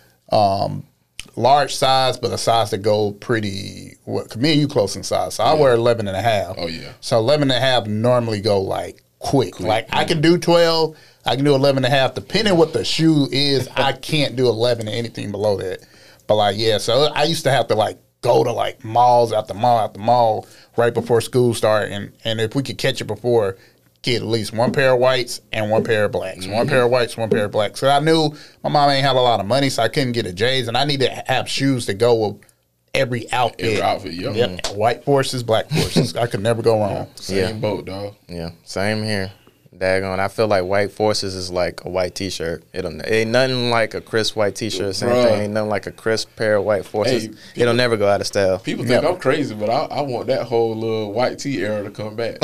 um, large size, but a size that go pretty, well, 'cause me and you close in size. So I wear eleven and a half. Oh, yeah. So eleven and a half normally go like quick. Like I can do twelve, I can do eleven and a half. Depending what the shoe is, I can't do eleven or anything below that. But like, yeah, so I used to have to like go to like malls after mall after mall right before school started. And, and if we could catch it before, get at least one pair of whites and one pair of blacks. One pair of whites, one pair of blacks. So I knew my mom ain't had a lot of money, so I couldn't get a J's. And I needed to have shoes to go with every outfit. Every outfit, yeah. Yep. White forces, black forces. I could never go wrong. Same Yeah. boat, dog. Yeah, same here. Daggone, I feel like White Forces is like a white T-shirt. It don't, it ain't nothing like a crisp white T-shirt. Same Bruh. thing. Ain't nothing like a crisp pair of White Forces. Hey, It'll people- never go out of style. People think Never. I'm crazy, but I, I want that whole little white tee era to come back.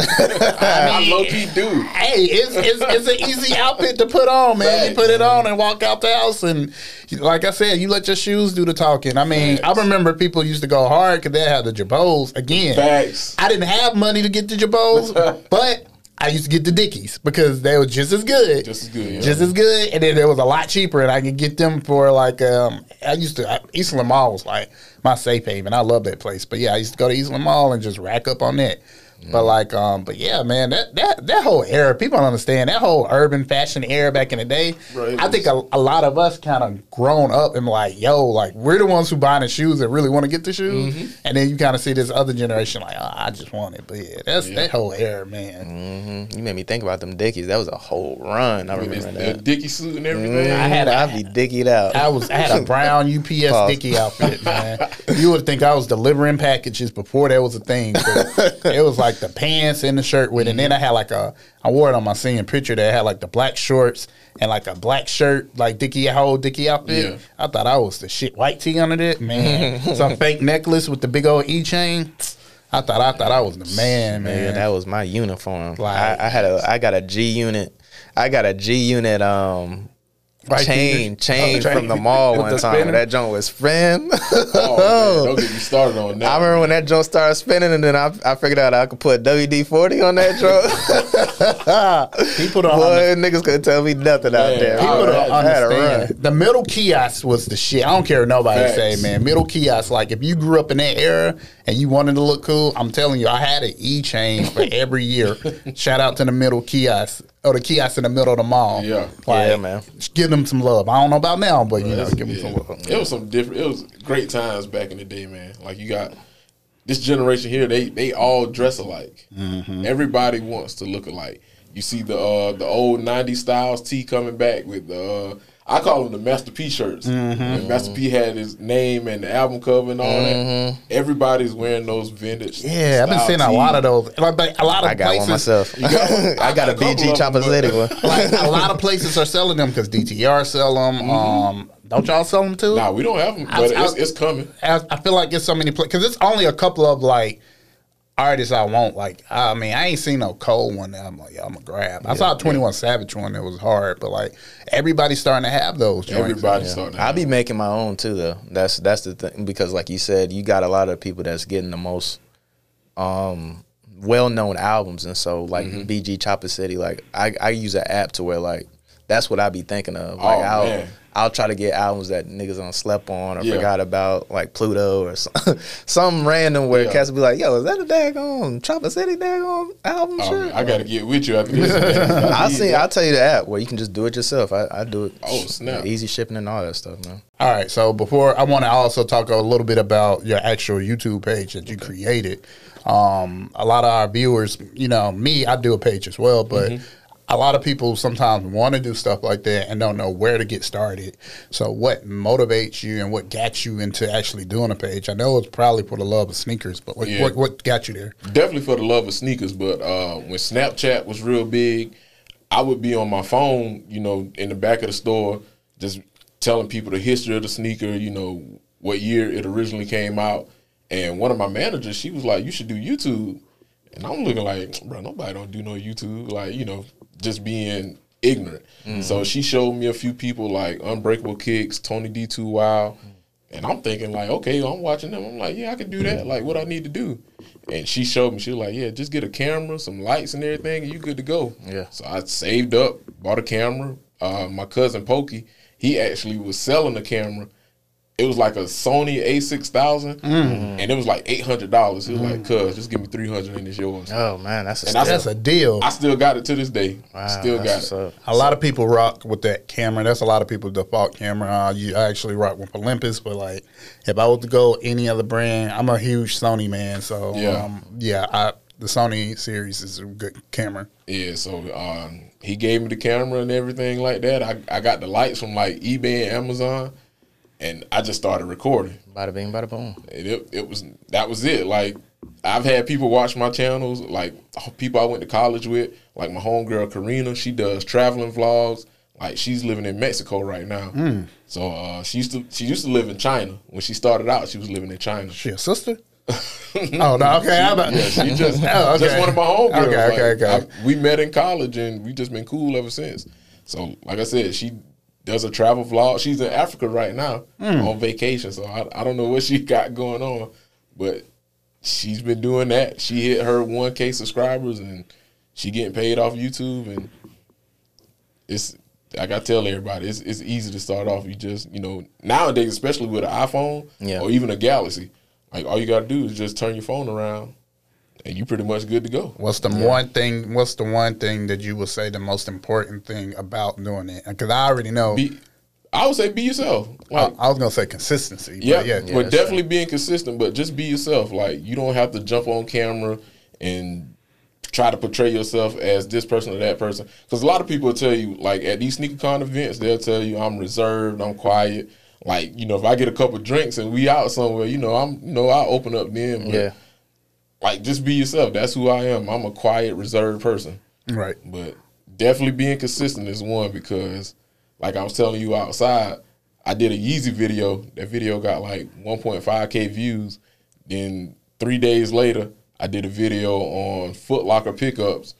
I, mean, low key do. Hey, it's, it's it's an easy outfit to put on, man. You Facts. put it on and walk out the house, and like I said, you let your shoes do the talking. I mean, Facts. I remember people used to go hard because they had the Jabos. Again, Facts. I didn't have money to get the Jabos, but I used to get the Dickies because they were just as good, Just as good, yeah. just as good, and then they was a lot cheaper, and I could get them for like um. I used to I, Eastland Mall was like my safe haven. I love that place, but yeah, I used to go to Eastland Mall and just rack up on that. But like, um, but yeah, man, that that that whole era, people don't understand that whole urban fashion era back in the day. Bro, it I was- think a, a lot of us kind of grown up and like, yo, like we're the ones who buying the shoes that really want to get the shoes, Mm-hmm. and then you kind of see this other generation like, oh, I just want it. But yeah, that's Yeah. that whole era, man. hmm You made me think about them Dickies. That was a whole run. I With remember this, the that. Dickie suit and everything. I had a- I'd be dickied out. I was I had a brown U P S Pause. Dickie outfit, man. You would think I was delivering packages before that was a thing. It was like the pants and the shirt with it. And then I had like a I wore it on my senior picture that had like the black shorts and like a black shirt, like Dickie whole Dickie outfit. Yeah. I thought I was the shit. White tee under it, man. Some fake necklace with the big old E chain. I thought I thought I was the man, man. Man, that was my uniform. Like- I, I had a I got a G unit. I got a G unit um Right chain, there. chain Oh, from the mall with one the time. spinner? That joint was spin. Oh, man, don't get me started on that. I remember when that joint started spinning, and then I, I figured out I could put W D forty on that joint. People don't Boy, niggas couldn't tell me nothing out Man, there. people People I don't had- I had to run. understand. The middle kiosk was the shit. I don't care what nobody Facts. say, man. Middle kiosk, like if you grew up in that era and you wanted to look cool, I'm telling you, I had an E-chain for every year. Shout out to the middle kiosk or the kiosk in the middle of the mall. Yeah. Like, Yeah, man. just give them some love. I don't know about now, but you know, That's- give them yeah. some love. It was some different. It was great times back in the day, man. Like you got this generation here. They they all dress alike. Mm-hmm. Everybody wants to look alike. You see the uh, the old nineties styles tee coming back with the. Uh, I call them the Master P shirts. Mm-hmm. And Master P had his name and the album cover and all that. Everybody's wearing those vintage. Yeah, I've been style seeing a tees. lot of those. Like, like, a lot of I got places, one myself. got- I got a I got a B G couple of Chopper them, City but- one. Like a lot of places are selling them because D T R sell them. Um, don't y'all sell them too? Nah, we don't have them, I- but I- it's, it's coming. I, I feel like it's so many places because it's only a couple of like artists I want. Like, I mean, I ain't seen no Cole one that I'm like, yeah, I'm gonna grab. I saw a twenty-one Savage one that was hard, but like everybody's starting to have those. joints. Everybody's starting. to I'll have be them. making my own too, though. That's that's the thing because, like you said, you got a lot of people that's getting the most um, well-known albums, and so like Mm-hmm. B G Chopper City, like I, I use an app to where like that's what I be thinking of. Oh, Like I'll man. I'll try to get albums that niggas don't slept on or Yeah. forgot about, like Pluto or some, some random where Yeah. cats will be like, "Yo, is that a daggone Chopper City daggone album?" Oh, shit? man, I got to get with you after this. man. I'll see. I'll tell you the app where you can just do it yourself. I, I do it. Oh, snap. Easy shipping and all that stuff, man. All right, so before I want to also talk a little bit about your actual YouTube page that you created. Um, a lot of our viewers, you know, me, I do a page as well, but a lot of people sometimes want to do stuff like that and don't know where to get started. So, what motivates you and what got you into actually doing a page? I know it's probably for the love of sneakers, but what Yeah. what, what got you there? Definitely for the love of sneakers, but uh, when Snapchat was real big, I would be on my phone, you know, in the back of the store, just telling people the history of the sneaker, you know, what year it originally came out. And one of my managers, she was like, "You should do YouTube." And I'm looking like, bro, nobody don't do no YouTube. Like, you know, just being ignorant. So she showed me a few people like Unbreakable Kicks, Tony D two Wild. And I'm thinking like, okay, I'm watching them. I'm like, yeah, I can do that. Like, what I need to do. And she showed me, she was like, yeah, just get a camera, some lights and everything, and you good to go. Yeah. So I saved up, bought a camera. Uh, my cousin Pokey, he actually was selling the camera. It was like a Sony A six thousand, and it was like eight hundred dollars. He was like, cuz, just give me three hundred and it's yours. Oh man, that's a And I steal. That's a deal. I still got it to this day. Wow, still that's got what's it. up. A lot of people rock with that camera. That's a lot of people's default camera. Uh, you I actually rock with Olympus, but like if I was to go any other brand, I'm a huge Sony man. So Yeah. um, yeah, I, the Sony series is a good camera. Yeah, so um, he gave me the camera and everything like that. I, I got the lights from like eBay and Amazon, and I just started recording. Bada bing, bada boom. And it, it was that was it. Like I've had people watch my channels, like people I went to college with, like my homegirl Karina. She does traveling vlogs. Like she's living in Mexico right now. So uh, she used to she used to live in China. When she started out, she was living in China. She a sister? Oh no, okay. I'm not, Yeah, she just Oh, okay. just one of my homegirls. Okay, Like, okay, okay. I- we met in college and we just been cool ever since. So, like I said, she does a travel vlog. She's in Africa right now Hmm. on vacation. So I, I don't know what she got going on, but she's been doing that. She hit her one K subscribers and she getting paid off YouTube. And it's like I tell everybody, it's it's easy to start off. You just you know nowadays, especially with an iPhone Yeah. or even a Galaxy. Like all you got to do is just turn your phone around, and you pretty much good to go. What's the one thing? What's the one thing that you would say the most important thing about doing it? Because I already know. Be, I would say be yourself. I, Like I was gonna say consistency. yeah, But yeah, but that's definitely being consistent. But just be yourself. Like you don't have to jump on camera and try to portray yourself as this person or that person. Because a lot of people will tell you, like at these SneakerCon events, they'll tell you I'm reserved, I'm quiet. Like you know, if I get a couple drinks and we out somewhere, you know, I'm you know I'll open up then. But Yeah. like just be yourself. That's who I am. I'm a quiet, reserved person. right. But definitely being consistent is one because, like I was telling you outside, I did a Yeezy video. That video got like one point five K views. Then three days later, I did a video on Foot Locker pickups,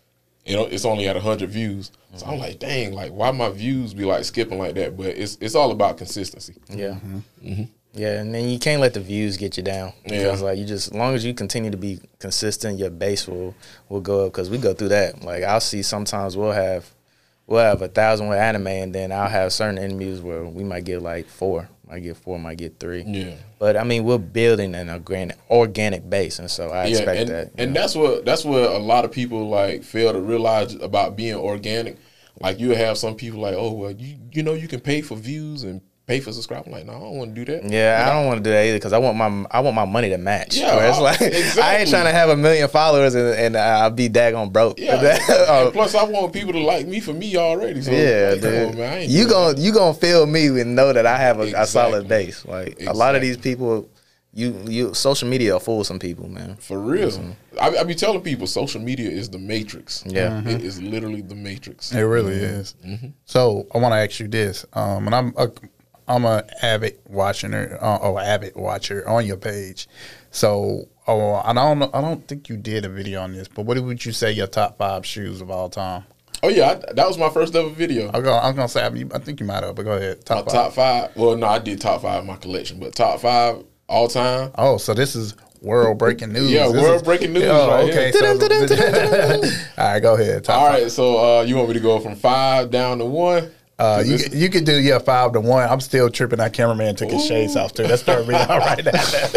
You know, it's only at one hundred views. So I'm like, dang, like, why my views be, like, skipping like that? But it's it's all about consistency. Yeah. Mm-hmm. Mm-hmm. Yeah, and then you can't let the views get you down. Because, yeah. like, you just, as long as you continue to be consistent, your base will, will go up. Because we go through that. Like, I'll see sometimes we'll have, we'll have a thousand with anime, and then I'll have certain interviews where we might get, like, four. Might get four, might get three. Yeah. But, I mean, we're building an organic, organic base, and so I yeah, expect and, that. And know. that's what that's what a lot of people, like, fail to realize about being organic. Like, you have some people like, oh, well, you you know you can pay for views and pay for subscribers. I'm like, no, I don't want to do that. Yeah, like, I don't want to do that either because I want my I want my money to match. Yeah, where it's like exactly. I ain't trying to have a million followers and, and I'll be daggone broke. Yeah, and plus I want people to like me for me already. So yeah, like, dude. come on, man, I ain't you gonna you gonna feel me and know that I have a, exactly. a solid base. Like exactly. a lot of these people, you you social media will fool some people, man. For real, mm-hmm. I, I be telling people social media is the matrix. Yeah, mm-hmm. It is literally the matrix. It really mm-hmm. is. Mm-hmm. So I want to ask you this, um, and I'm a, I'm a avid watcher, uh, or avid watcher on your page. So, oh, I don't know, I don't think you did a video on this, but what would you say your top five shoes of all time? Oh yeah, I, that was my first ever video. I'm gonna, I'm gonna say I, mean, I think you might have, but go ahead. Top my five. Top five. Well, no, I did top five in my collection, but top five all time. Oh, so this is world breaking news. Yeah, this world is, breaking news. Oh, right okay. Here. So, all right, go ahead. Top all five. right, so uh, you want me to go from five down to one? Uh, you you could do yeah five to one. I'm still tripping. That cameraman took his Ooh. shades off too. Let's start reading out right now.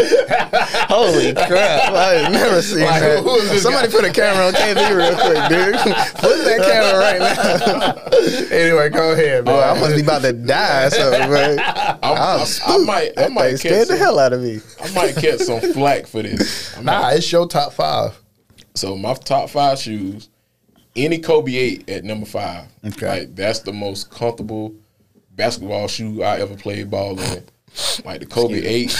Holy crap! I've never seen like, that. Who, who Somebody guy? Put a camera on K V real quick, dude. Put that camera right now. Anyway, go ahead, man. Oh, I must be about to die. So, man. I, I, I might, I might scared some, the hell out of me. I might catch some flack for this. I nah, might. It's your top five. So my top five shoes. Any Kobe eight at number five. Okay. Like, that's the most comfortable basketball shoe I ever played ball in. Like, the Kobe eight.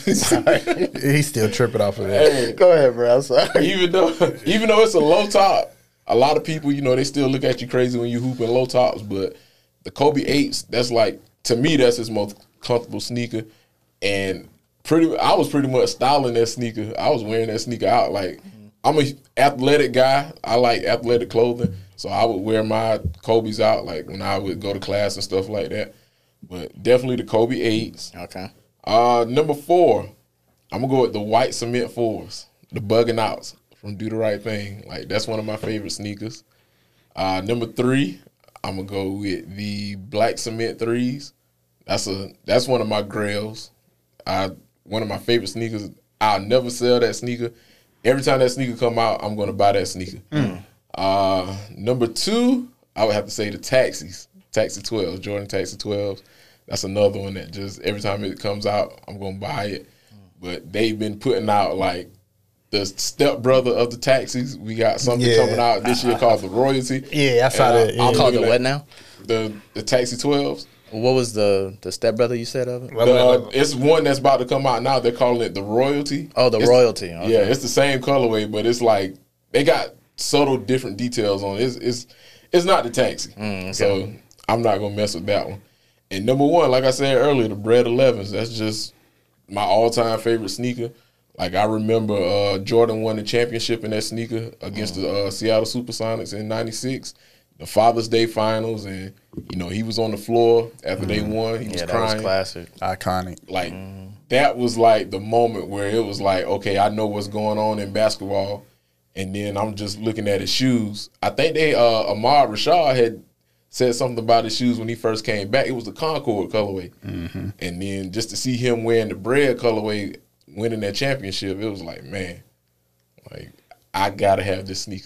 He's still tripping off of that. Hey, go ahead, bro. I'm sorry. Even though, even though it's a low top, a lot of people, you know, they still look at you crazy when you hooping low tops. But the Kobe eights, that's like, to me, that's his most comfortable sneaker. And pretty, I was pretty much styling that sneaker. I was wearing that sneaker out. Like, I'm a athletic guy. I like athletic clothing. So I would wear my Kobe's out, like, when I would go to class and stuff like that. But definitely the Kobe eights. Okay. Uh, number four, I'm going to go with the white cement fours, the Bugging Outs from Do the Right Thing. Like, that's one of my favorite sneakers. Uh, number three, I'm going to go with the black cement threes. That's a that's one of my grails. I, one of my favorite sneakers. I'll never sell that sneaker. Every time that sneaker come out, I'm going to buy that sneaker. Mm. Uh, number two, I would have to say the Taxis, Taxi twelves, Jordan Taxi twelves. That's another one that just every time it comes out, I'm going to buy it. But they've been putting out, like, the stepbrother of the Taxis. We got something yeah. coming out this year called the Royalty. Yeah, I saw that. Yeah. Called the what now? The the Taxi twelves. What was the the stepbrother you said of it? The, it's one that's about to come out now. They're calling it the Royalty. Oh, the it's, Royalty. Okay. Yeah, it's the same colorway, but it's like they got subtle different details on it. It's it's, it's not the Taxi. Mm, okay. So I'm not going to mess with that one. And number one, like I said earlier, the Bred elevens. That's just my all-time favorite sneaker. Like, I remember uh, Jordan won the championship in that sneaker against mm. the uh, Seattle Supersonics in ninety-six. The Father's Day Finals, and, you know, he was on the floor after mm. they won. He was yeah, crying. That was classic. Iconic. Like, mm. that was, like, the moment where it was like, okay, I know what's going on in basketball, and then I'm just looking at his shoes. I think they, uh, Ahmad Rashad had said something about his shoes when he first came back. It was the Concord colorway. Mm-hmm. And then just to see him wearing the Bred colorway, winning that championship, it was like, man, like, I got to have this sneaker.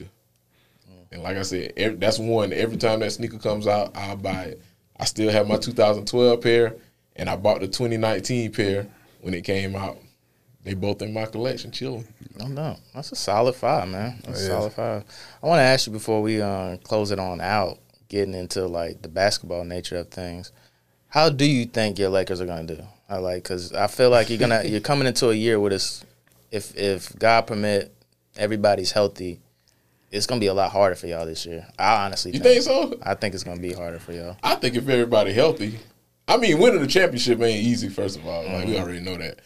And like I said, every, that's one. Every time that sneaker comes out, I'll buy it. I still have my two thousand twelve pair, and I bought the twenty nineteen pair when it came out. They both in my collection, chilling. No, no. That's a solid five, man. That's a solid five. I want to ask you before we uh, close it on out, getting into, like, the basketball nature of things, how do you think your Lakers are going to do? I like, because I feel like you're gonna you're coming into a year with this. If if God permit, everybody's healthy, it's gonna be a lot harder for y'all this year. I honestly you think, think so. I think it's gonna be harder for y'all. I think if everybody healthy, I mean, winning the championship ain't easy. First of all, mm-hmm. like we already know that.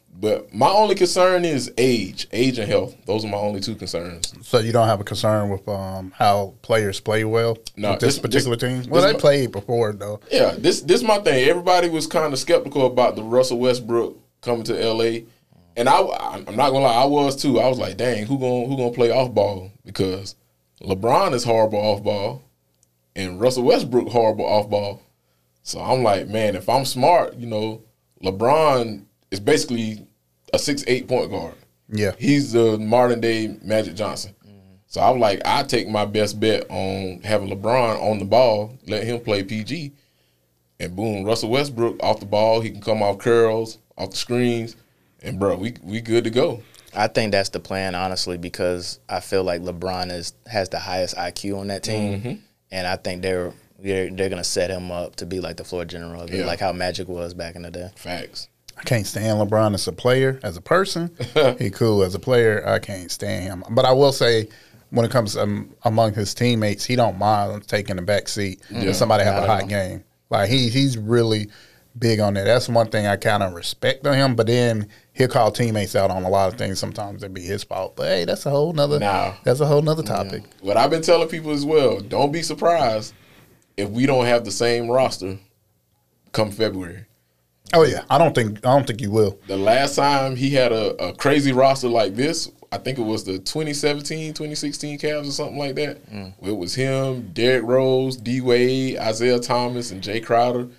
But my only concern is age, age and health. Those are my only two concerns. So you don't have a concern with um, how players play well No, with this, this- particular this- team? Well, this they my- played before though. Yeah, this this my thing. Everybody was kind of skeptical about the Russell Westbrook coming to L A, and I I'm not gonna lie, I was too. I was like, dang, who gonna who gonna play off ball? Because LeBron is horrible off ball, and Russell Westbrook horrible off ball. So I'm like, man, if I'm smart, you know, LeBron is basically a six eight point guard. Yeah. He's the modern day Magic Johnson. So I'm like, I take my best bet on having LeBron on the ball, let him play P G, and boom, Russell Westbrook off the ball. He can come off curls, off the screens, and bro, we we good to go. I think that's the plan, honestly, because I feel like LeBron is has the highest I Q on that team, Mm-hmm. and I think they're they're, they're gonna set him up to be like the floor general of it, Yeah. like how Magic was back in the day. Facts. I can't stand LeBron as a player. As a person, he cool. As a player, I can't stand him. But I will say, when it comes um, among his teammates, he don't mind taking the back seat if somebody have Not a at hot all. game. Like he he's really big on that. That's one thing I kind of respect on him. But then he'll call teammates out on a lot of things. Sometimes it be his fault. But hey, that's a whole nother. Nah. That's a whole nother topic. What I've been telling people as well, don't be surprised if we don't have the same roster come February. Oh yeah, I don't think I don't think you will. The last time he had a, a crazy roster like this, I think it was the twenty seventeen, twenty sixteen Cavs or something like that. It was him, Derrick Rose, D Wade, Isaiah Thomas, and Jay Crowder,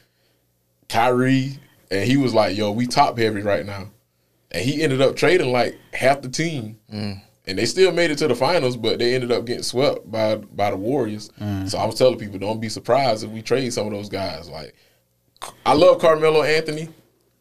Kyrie, and he was like, "Yo, we top heavy right now," and he ended up trading like half the team, and they still made it to the finals, but they ended up getting swept by by the Warriors. So I was telling people, don't be surprised if we trade some of those guys. Like, I love Carmelo Anthony.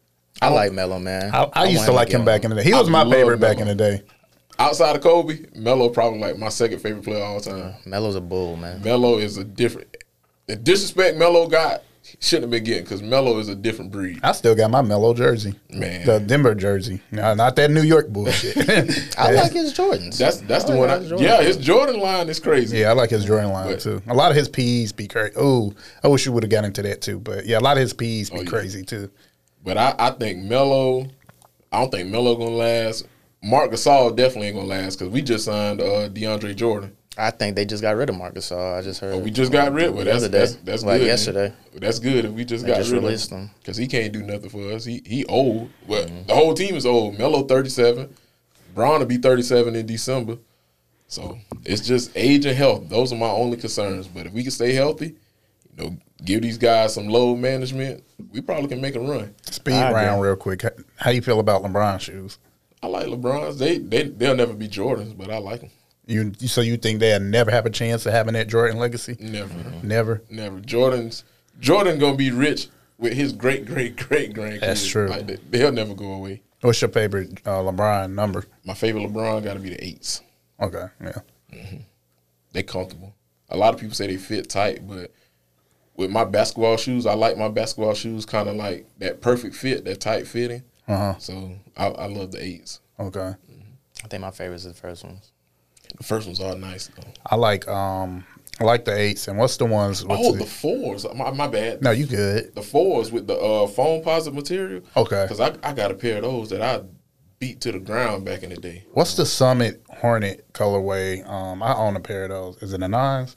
I like Melo, man. I, I used want to him like get him one. back in the day. He I was my love favorite back in Melo. the day. Outside of Kobe, Melo probably like my second favorite player of all time. Melo's a bull, man. Melo is a different. The disrespect Melo got shouldn't have been getting because Melo is a different breed. I still got my Melo jersey, Man. the Denver jersey. No, not that New York bullshit. I like his Jordans. That's that's I the like one. I, his Jordans. yeah, his Jordan line is crazy. Yeah, I like his Jordan line But- too. A lot of his P's be crazy. Oh, I wish you would have got into that too. But yeah, a lot of his P's be Oh, yeah. crazy too. But I, I think Melo. I don't think Melo gonna last. Marc Gasol definitely ain't gonna last because we just signed uh, DeAndre Jordan. I think they just got rid of Marc Gasol. I just heard. Oh, we just got rid of it. The That's other day. that's, that's Like good. yesterday. That's good if we just They got just rid released of him. because he can't do nothing for us. He he old. Well, the whole team is old. Melo thirty-seven. Braun will be thirty-seven in December. So it's just age and health. Those are my only concerns. But if we can stay healthy, you know, give these guys some load management, we probably can make a run. Speed I agree. round real quick. How- How you feel about LeBron shoes? I like LeBron's. They they they'll never be Jordans, but I like them. You so you think they'll never have a chance of having that Jordan legacy? Never, Never. never. Jordan's Jordan gonna be rich with his great great great grandkids. That's true. Like, they, they'll never go away. What's your favorite uh, LeBron number? My favorite LeBron got to be the eights. Okay, yeah. They comfortable. A lot of people say they fit tight, but with my basketball shoes, I like my basketball shoes kind of like that perfect fit, that tight fitting. Uh huh. So I, I love the eights. Okay. I think my favorites are the first ones. The first ones are nice though. I like um I like the eights. And what's the ones? With Oh, the, the fours. My, my bad. no, you good. The fours with the uh, foam positive material. Okay. Because I, I got a pair of those that I beat to the ground back in the day. What's the Summit Hornet colorway? Um, I own a pair of those. Is it a nines?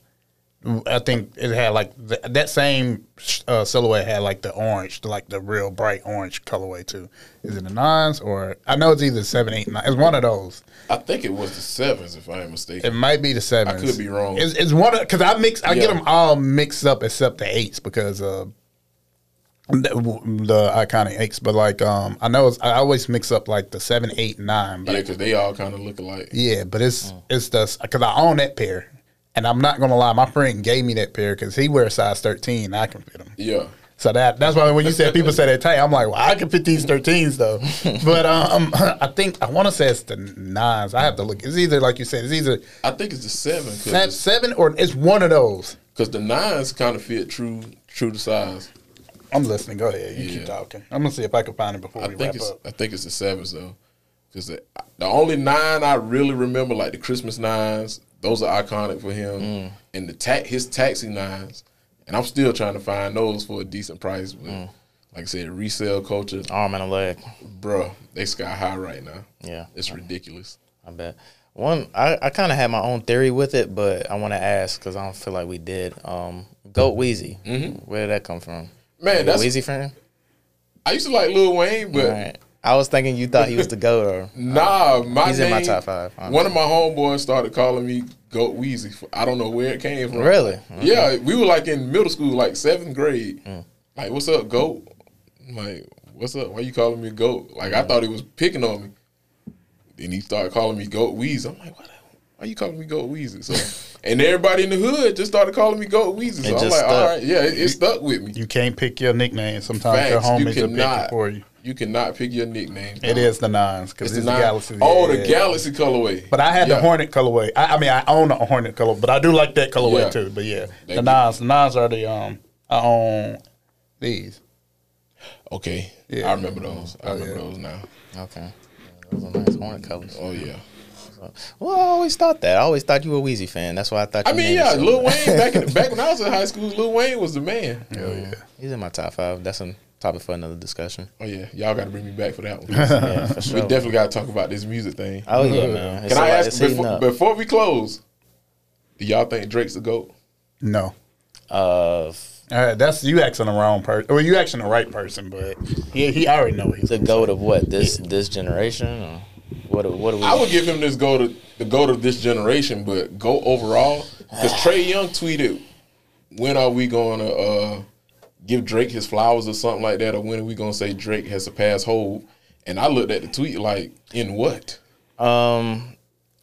I think it had like th- that same uh, silhouette had like the orange, like the real bright orange colorway too. Is it a nines or I know it's either seven, eight, nine. It's one of those. I think it was the sevens, if I am It mistaken. might be the sevens. I could be wrong. It's, it's one because I mix. I get Yeah. them all mixed up except the eights because uh, the, the iconic eights. But like um, I know it's, I always mix up like the seven, eight, nine. But Yeah, because they all kind of look alike. yeah, but it's it's the because I own that pair, and I'm not gonna lie, my friend gave me that pair because he wears size thirteen. And I can fit them. Yeah. So that that's why when you said people say they're tight, I'm like, well, I can fit these thirteens though. But um, I think I want to say it's the nines. I have to look. It's either like you said, it's either I think it's the seven se- because seven or it's one of those. the nines kind of fit true true to size. I'm listening. Go ahead. You keep Yeah. talking. I'm gonna see if I can find it before I we think wrap it's up. I think it's the sevens though, because the, the only nine I really remember like the Christmas nines. Those are iconic for him, Mm. and the ta- his taxi nines. And I'm still trying to find those for a decent price. But like I said, resale culture, Arm and a leg. bruh, they sky high right now. Yeah. It's ridiculous. I bet. One, I, I kind of had my own theory with it, but I want to ask because I don't feel like we did. Um, Goat Weezy. Mm-hmm. Where did that come from? Man, Are you that's a Weezy fan? I used to like Lil Wayne, but Right. I was thinking you thought he was the GOAT. Or, nah, my he's name, in my top five. honestly. One of my homeboys started calling me Goat Weezy. I don't know where it came from. Really? Yeah, we were like in middle school, like seventh grade. Mm. Like, what's up, Goat? I'm like, what's up? Why you calling me Goat? Like, I thought he was picking on me. Then he started calling me Goat Weezy. I'm like, what? Why you calling me Goat Weezy? So, and everybody in the hood just started calling me Goat Weezy. So It I'm just like, stuck. all right, yeah, it, it stuck with me. You can't pick your nickname. Sometimes Facts, your you homies will pick cannot. it for you. You cannot pick your nickname. It is the nines because It's it's, the the nine- Galaxy. Oh, yeah. the Galaxy colorway. But I had Yeah. the Hornet colorway. I, I mean, I own a Hornet color, but I do like that colorway Yeah. too. But yeah, They the get- nines, the nines are the um. I own these. Okay, Yeah. I remember those. I Oh, remember yeah. those now. Okay. Yeah, those are nice hornet colors. Oh yeah. Well, I always thought that. I always thought you were a Weezy fan. That's why I thought. I you mean, named yeah, yourself Lil that. Wayne back in, back when I was in high school, Lil Wayne was the man. Oh yeah. He's in my top five. That's a topic for another discussion. Oh yeah, y'all got to bring me back for that one. Yeah, for We sure. definitely got to talk about this music thing. Oh yeah, man. It's Can I a lot- ask it's heating before, up. before we close? Do y'all think Drake's the GOAT? No. Uh, All right, that's you asking the wrong person. Well, you asking the right person, but he he already know he's the GOAT of what? This this generation? Or what? What do we? I would give him this GOAT of, the GOAT of this generation, but GOAT overall. Because Trey Young tweeted, when are we going to uh, give Drake his flowers or something like that, or when are we going to say Drake has surpassed Hov? And I looked at the tweet like, in what? Um,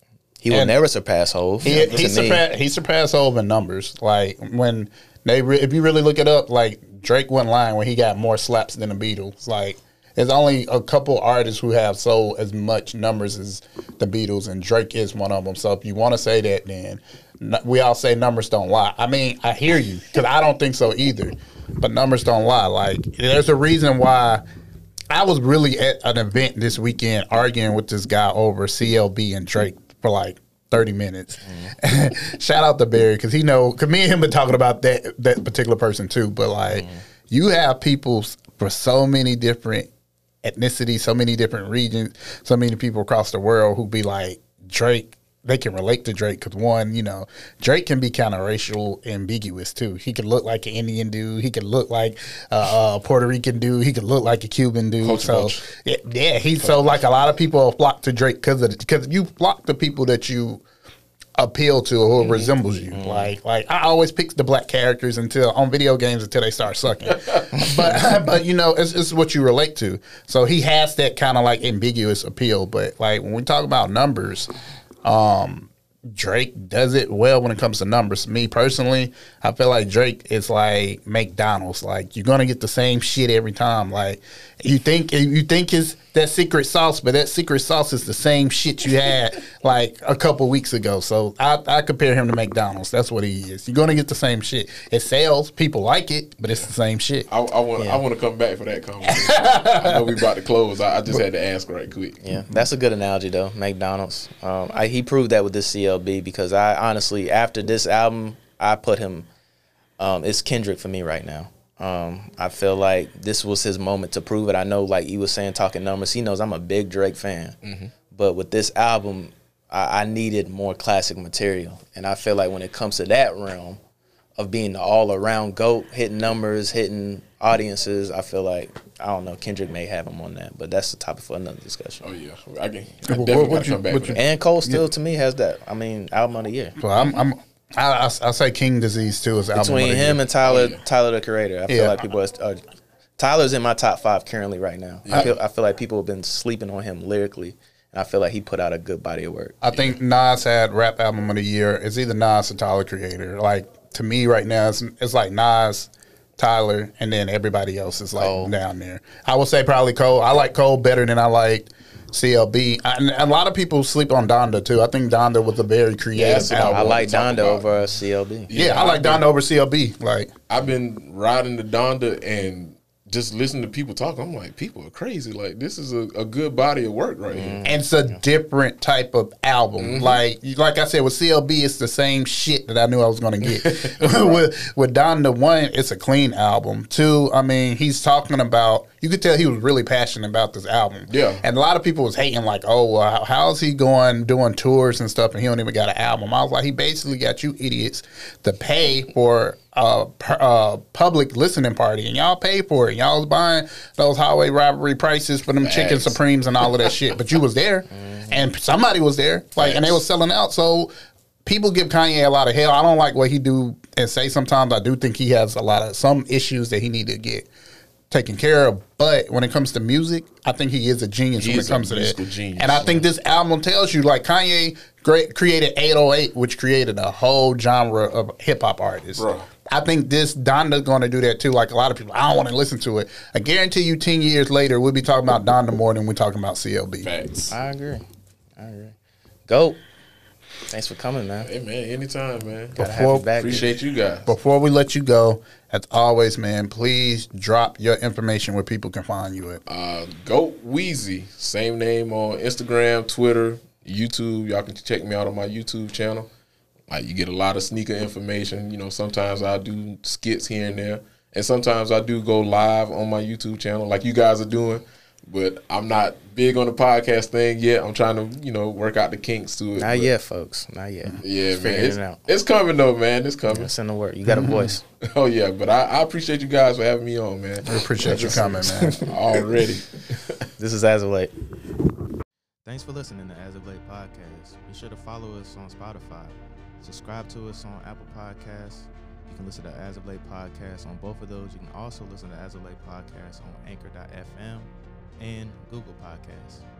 he will And never surpass Hov. He, he surpassed he surpassed Hov in numbers. Like when they re, if you really look it up, like Drake wasn't lying when he got more slaps than the Beatles. Like there's only a couple artists who have sold as much numbers as the Beatles, and Drake is one of them. So if you want to say that, then n- we all say numbers don't lie. I mean, I hear you because I don't think so either. But numbers don't lie. Like there's a reason why. I was really at an event this weekend arguing with this guy over C L B and Drake for like thirty minutes. Mm. Shout out to Barry because he know because me and him been talking about that that particular person too. But like mm. you have people for so many different ethnicities, so many different regions, so many people across the world who be like Drake. They can relate to Drake because one, you know, Drake can be kind of racial ambiguous too. He could look like an Indian dude. He could look like uh, a Puerto Rican dude. He could look like a Cuban dude. Culture, so culture. yeah, yeah, he's so like a lot of people flock to Drake because of because you flock to people that you appeal to or who resembles you. Mm-hmm. Like like I always pick the black characters until on video games until they start sucking. but but you know it's, it's what you relate to. So he has that kind of like ambiguous appeal. But like when we talk about numbers. Um, Drake does it well when it comes to numbers. Me personally, I feel like Drake is like McDonald's. Like you're gonna get the same shit every time. Like you think you think it's that secret sauce, but that secret sauce is the same shit you had like a couple weeks ago. So I, I compare him to McDonald's. That's what he is. You're gonna get the same shit. It sells, people like it, but it's the same shit. I, I want Yeah. I want to come back for that conversation. I know we about to close. I, I just had to ask right quick. Yeah, that's a good analogy though. McDonald's. Um, I, he proved that with this C L B because I honestly, after this album, I put him. Um, it's Kendrick for me right now. Um, I feel like this was his moment to prove it. I know, like he was saying, talking numbers. He knows I'm a big Drake fan, mm-hmm. but with this album, I, I needed more classic material, and I feel like when it comes to that realm of being the all-around GOAT, hitting numbers, hitting audiences, I feel like I don't know. Kendrick may have him on that, but that's the topic for another discussion. Oh yeah, I can. I What- definitely what got to you- come back what for you- that. And Cole still, to me, has that. I mean, album of the year. So I'm, I'm I, I, I say King Disease too is album Between of the him year. and Tyler, Oh, yeah. Tyler the Creator, I feel Yeah. like people. Are, uh, Tyler's in my top five currently right now. I feel I feel like people have been sleeping on him lyrically, and I feel like he put out a good body of work. I think Nas had rap album of the year. It's either Nas or Tyler Creator. Like to me right now, it's, it's like Nas, Tyler, and then everybody else is like Cole. down there. I would say probably Cole. I like Cole better than I like C L B. I, and a lot of people sleep on Donda too. I think Donda was a very creative that's what I album. I wanted like to talk Donda about. over C L B. Yeah, I like Donda over C L B. Like I've been riding the Donda, and just listening to people talk, I'm like, people are crazy. Like, this is a, a good body of work right here. And it's a different type of album. Mm-hmm. Like like I said, with C L B, it's the same shit that I knew I was going to get. with with Donda, one, it's a clean album. Two, I mean, he's talking about, you could tell he was really passionate about this album. Yeah. And a lot of people was hating, like, oh, well, how is he going, doing tours and stuff, and he don't even got an album? I was like, he basically got you idiots to pay for a uh, public listening party, and y'all pay for it. Y'all was buying those highway robbery prices for them Facts. chicken supremes and all of that shit. But you was there, mm-hmm. and somebody was there, like, Facts. And they was selling out. So people give Kanye a lot of hell. I don't like what he do and say sometimes. I do think he has a lot of some issues that he need to get taken care of. But when it comes to music, I think he is a genius he when it comes to that. Genius, and I man. think this album tells you, like, Kanye great, created eight oh eight, which created a whole genre of hip hop artists. Bro. I think this Donda's going to do that too. Like a lot of people, I don't want to listen to it. I guarantee you, ten years later, we'll be talking about Donda more than we're talking about C L B. Facts. I agree. I agree. Go. Thanks for coming, man. Hey, man, anytime, man. Gotta have you back. Appreciate you guys. Before we let you go, as always, man, please drop your information where people can find you at. Uh, Goat Weezy, same name on Instagram, Twitter, YouTube. Y'all can check me out on my YouTube channel. Like, you get a lot of sneaker information. You know, sometimes I do skits here and there, and sometimes I do go live on my YouTube channel, like you guys are doing. But I'm not big on the podcast thing yet. I'm trying to, you know, work out the kinks to it. Not but yet, folks. Not yet. Yeah, Just man. figuring It's, it out. it's coming though, man. It's coming. It's in the work. You got a voice. Oh yeah, but I, I appreciate you guys for having me on, man. We appreciate you coming, man. Already. This is As of Late. Thanks for listening to As of Late podcast. Be sure to follow us on Spotify. Subscribe to us on Apple Podcasts. You can listen to As of Late podcast on both of those. You can also listen to As of Late podcast on Anchor dot F M and Google Podcasts.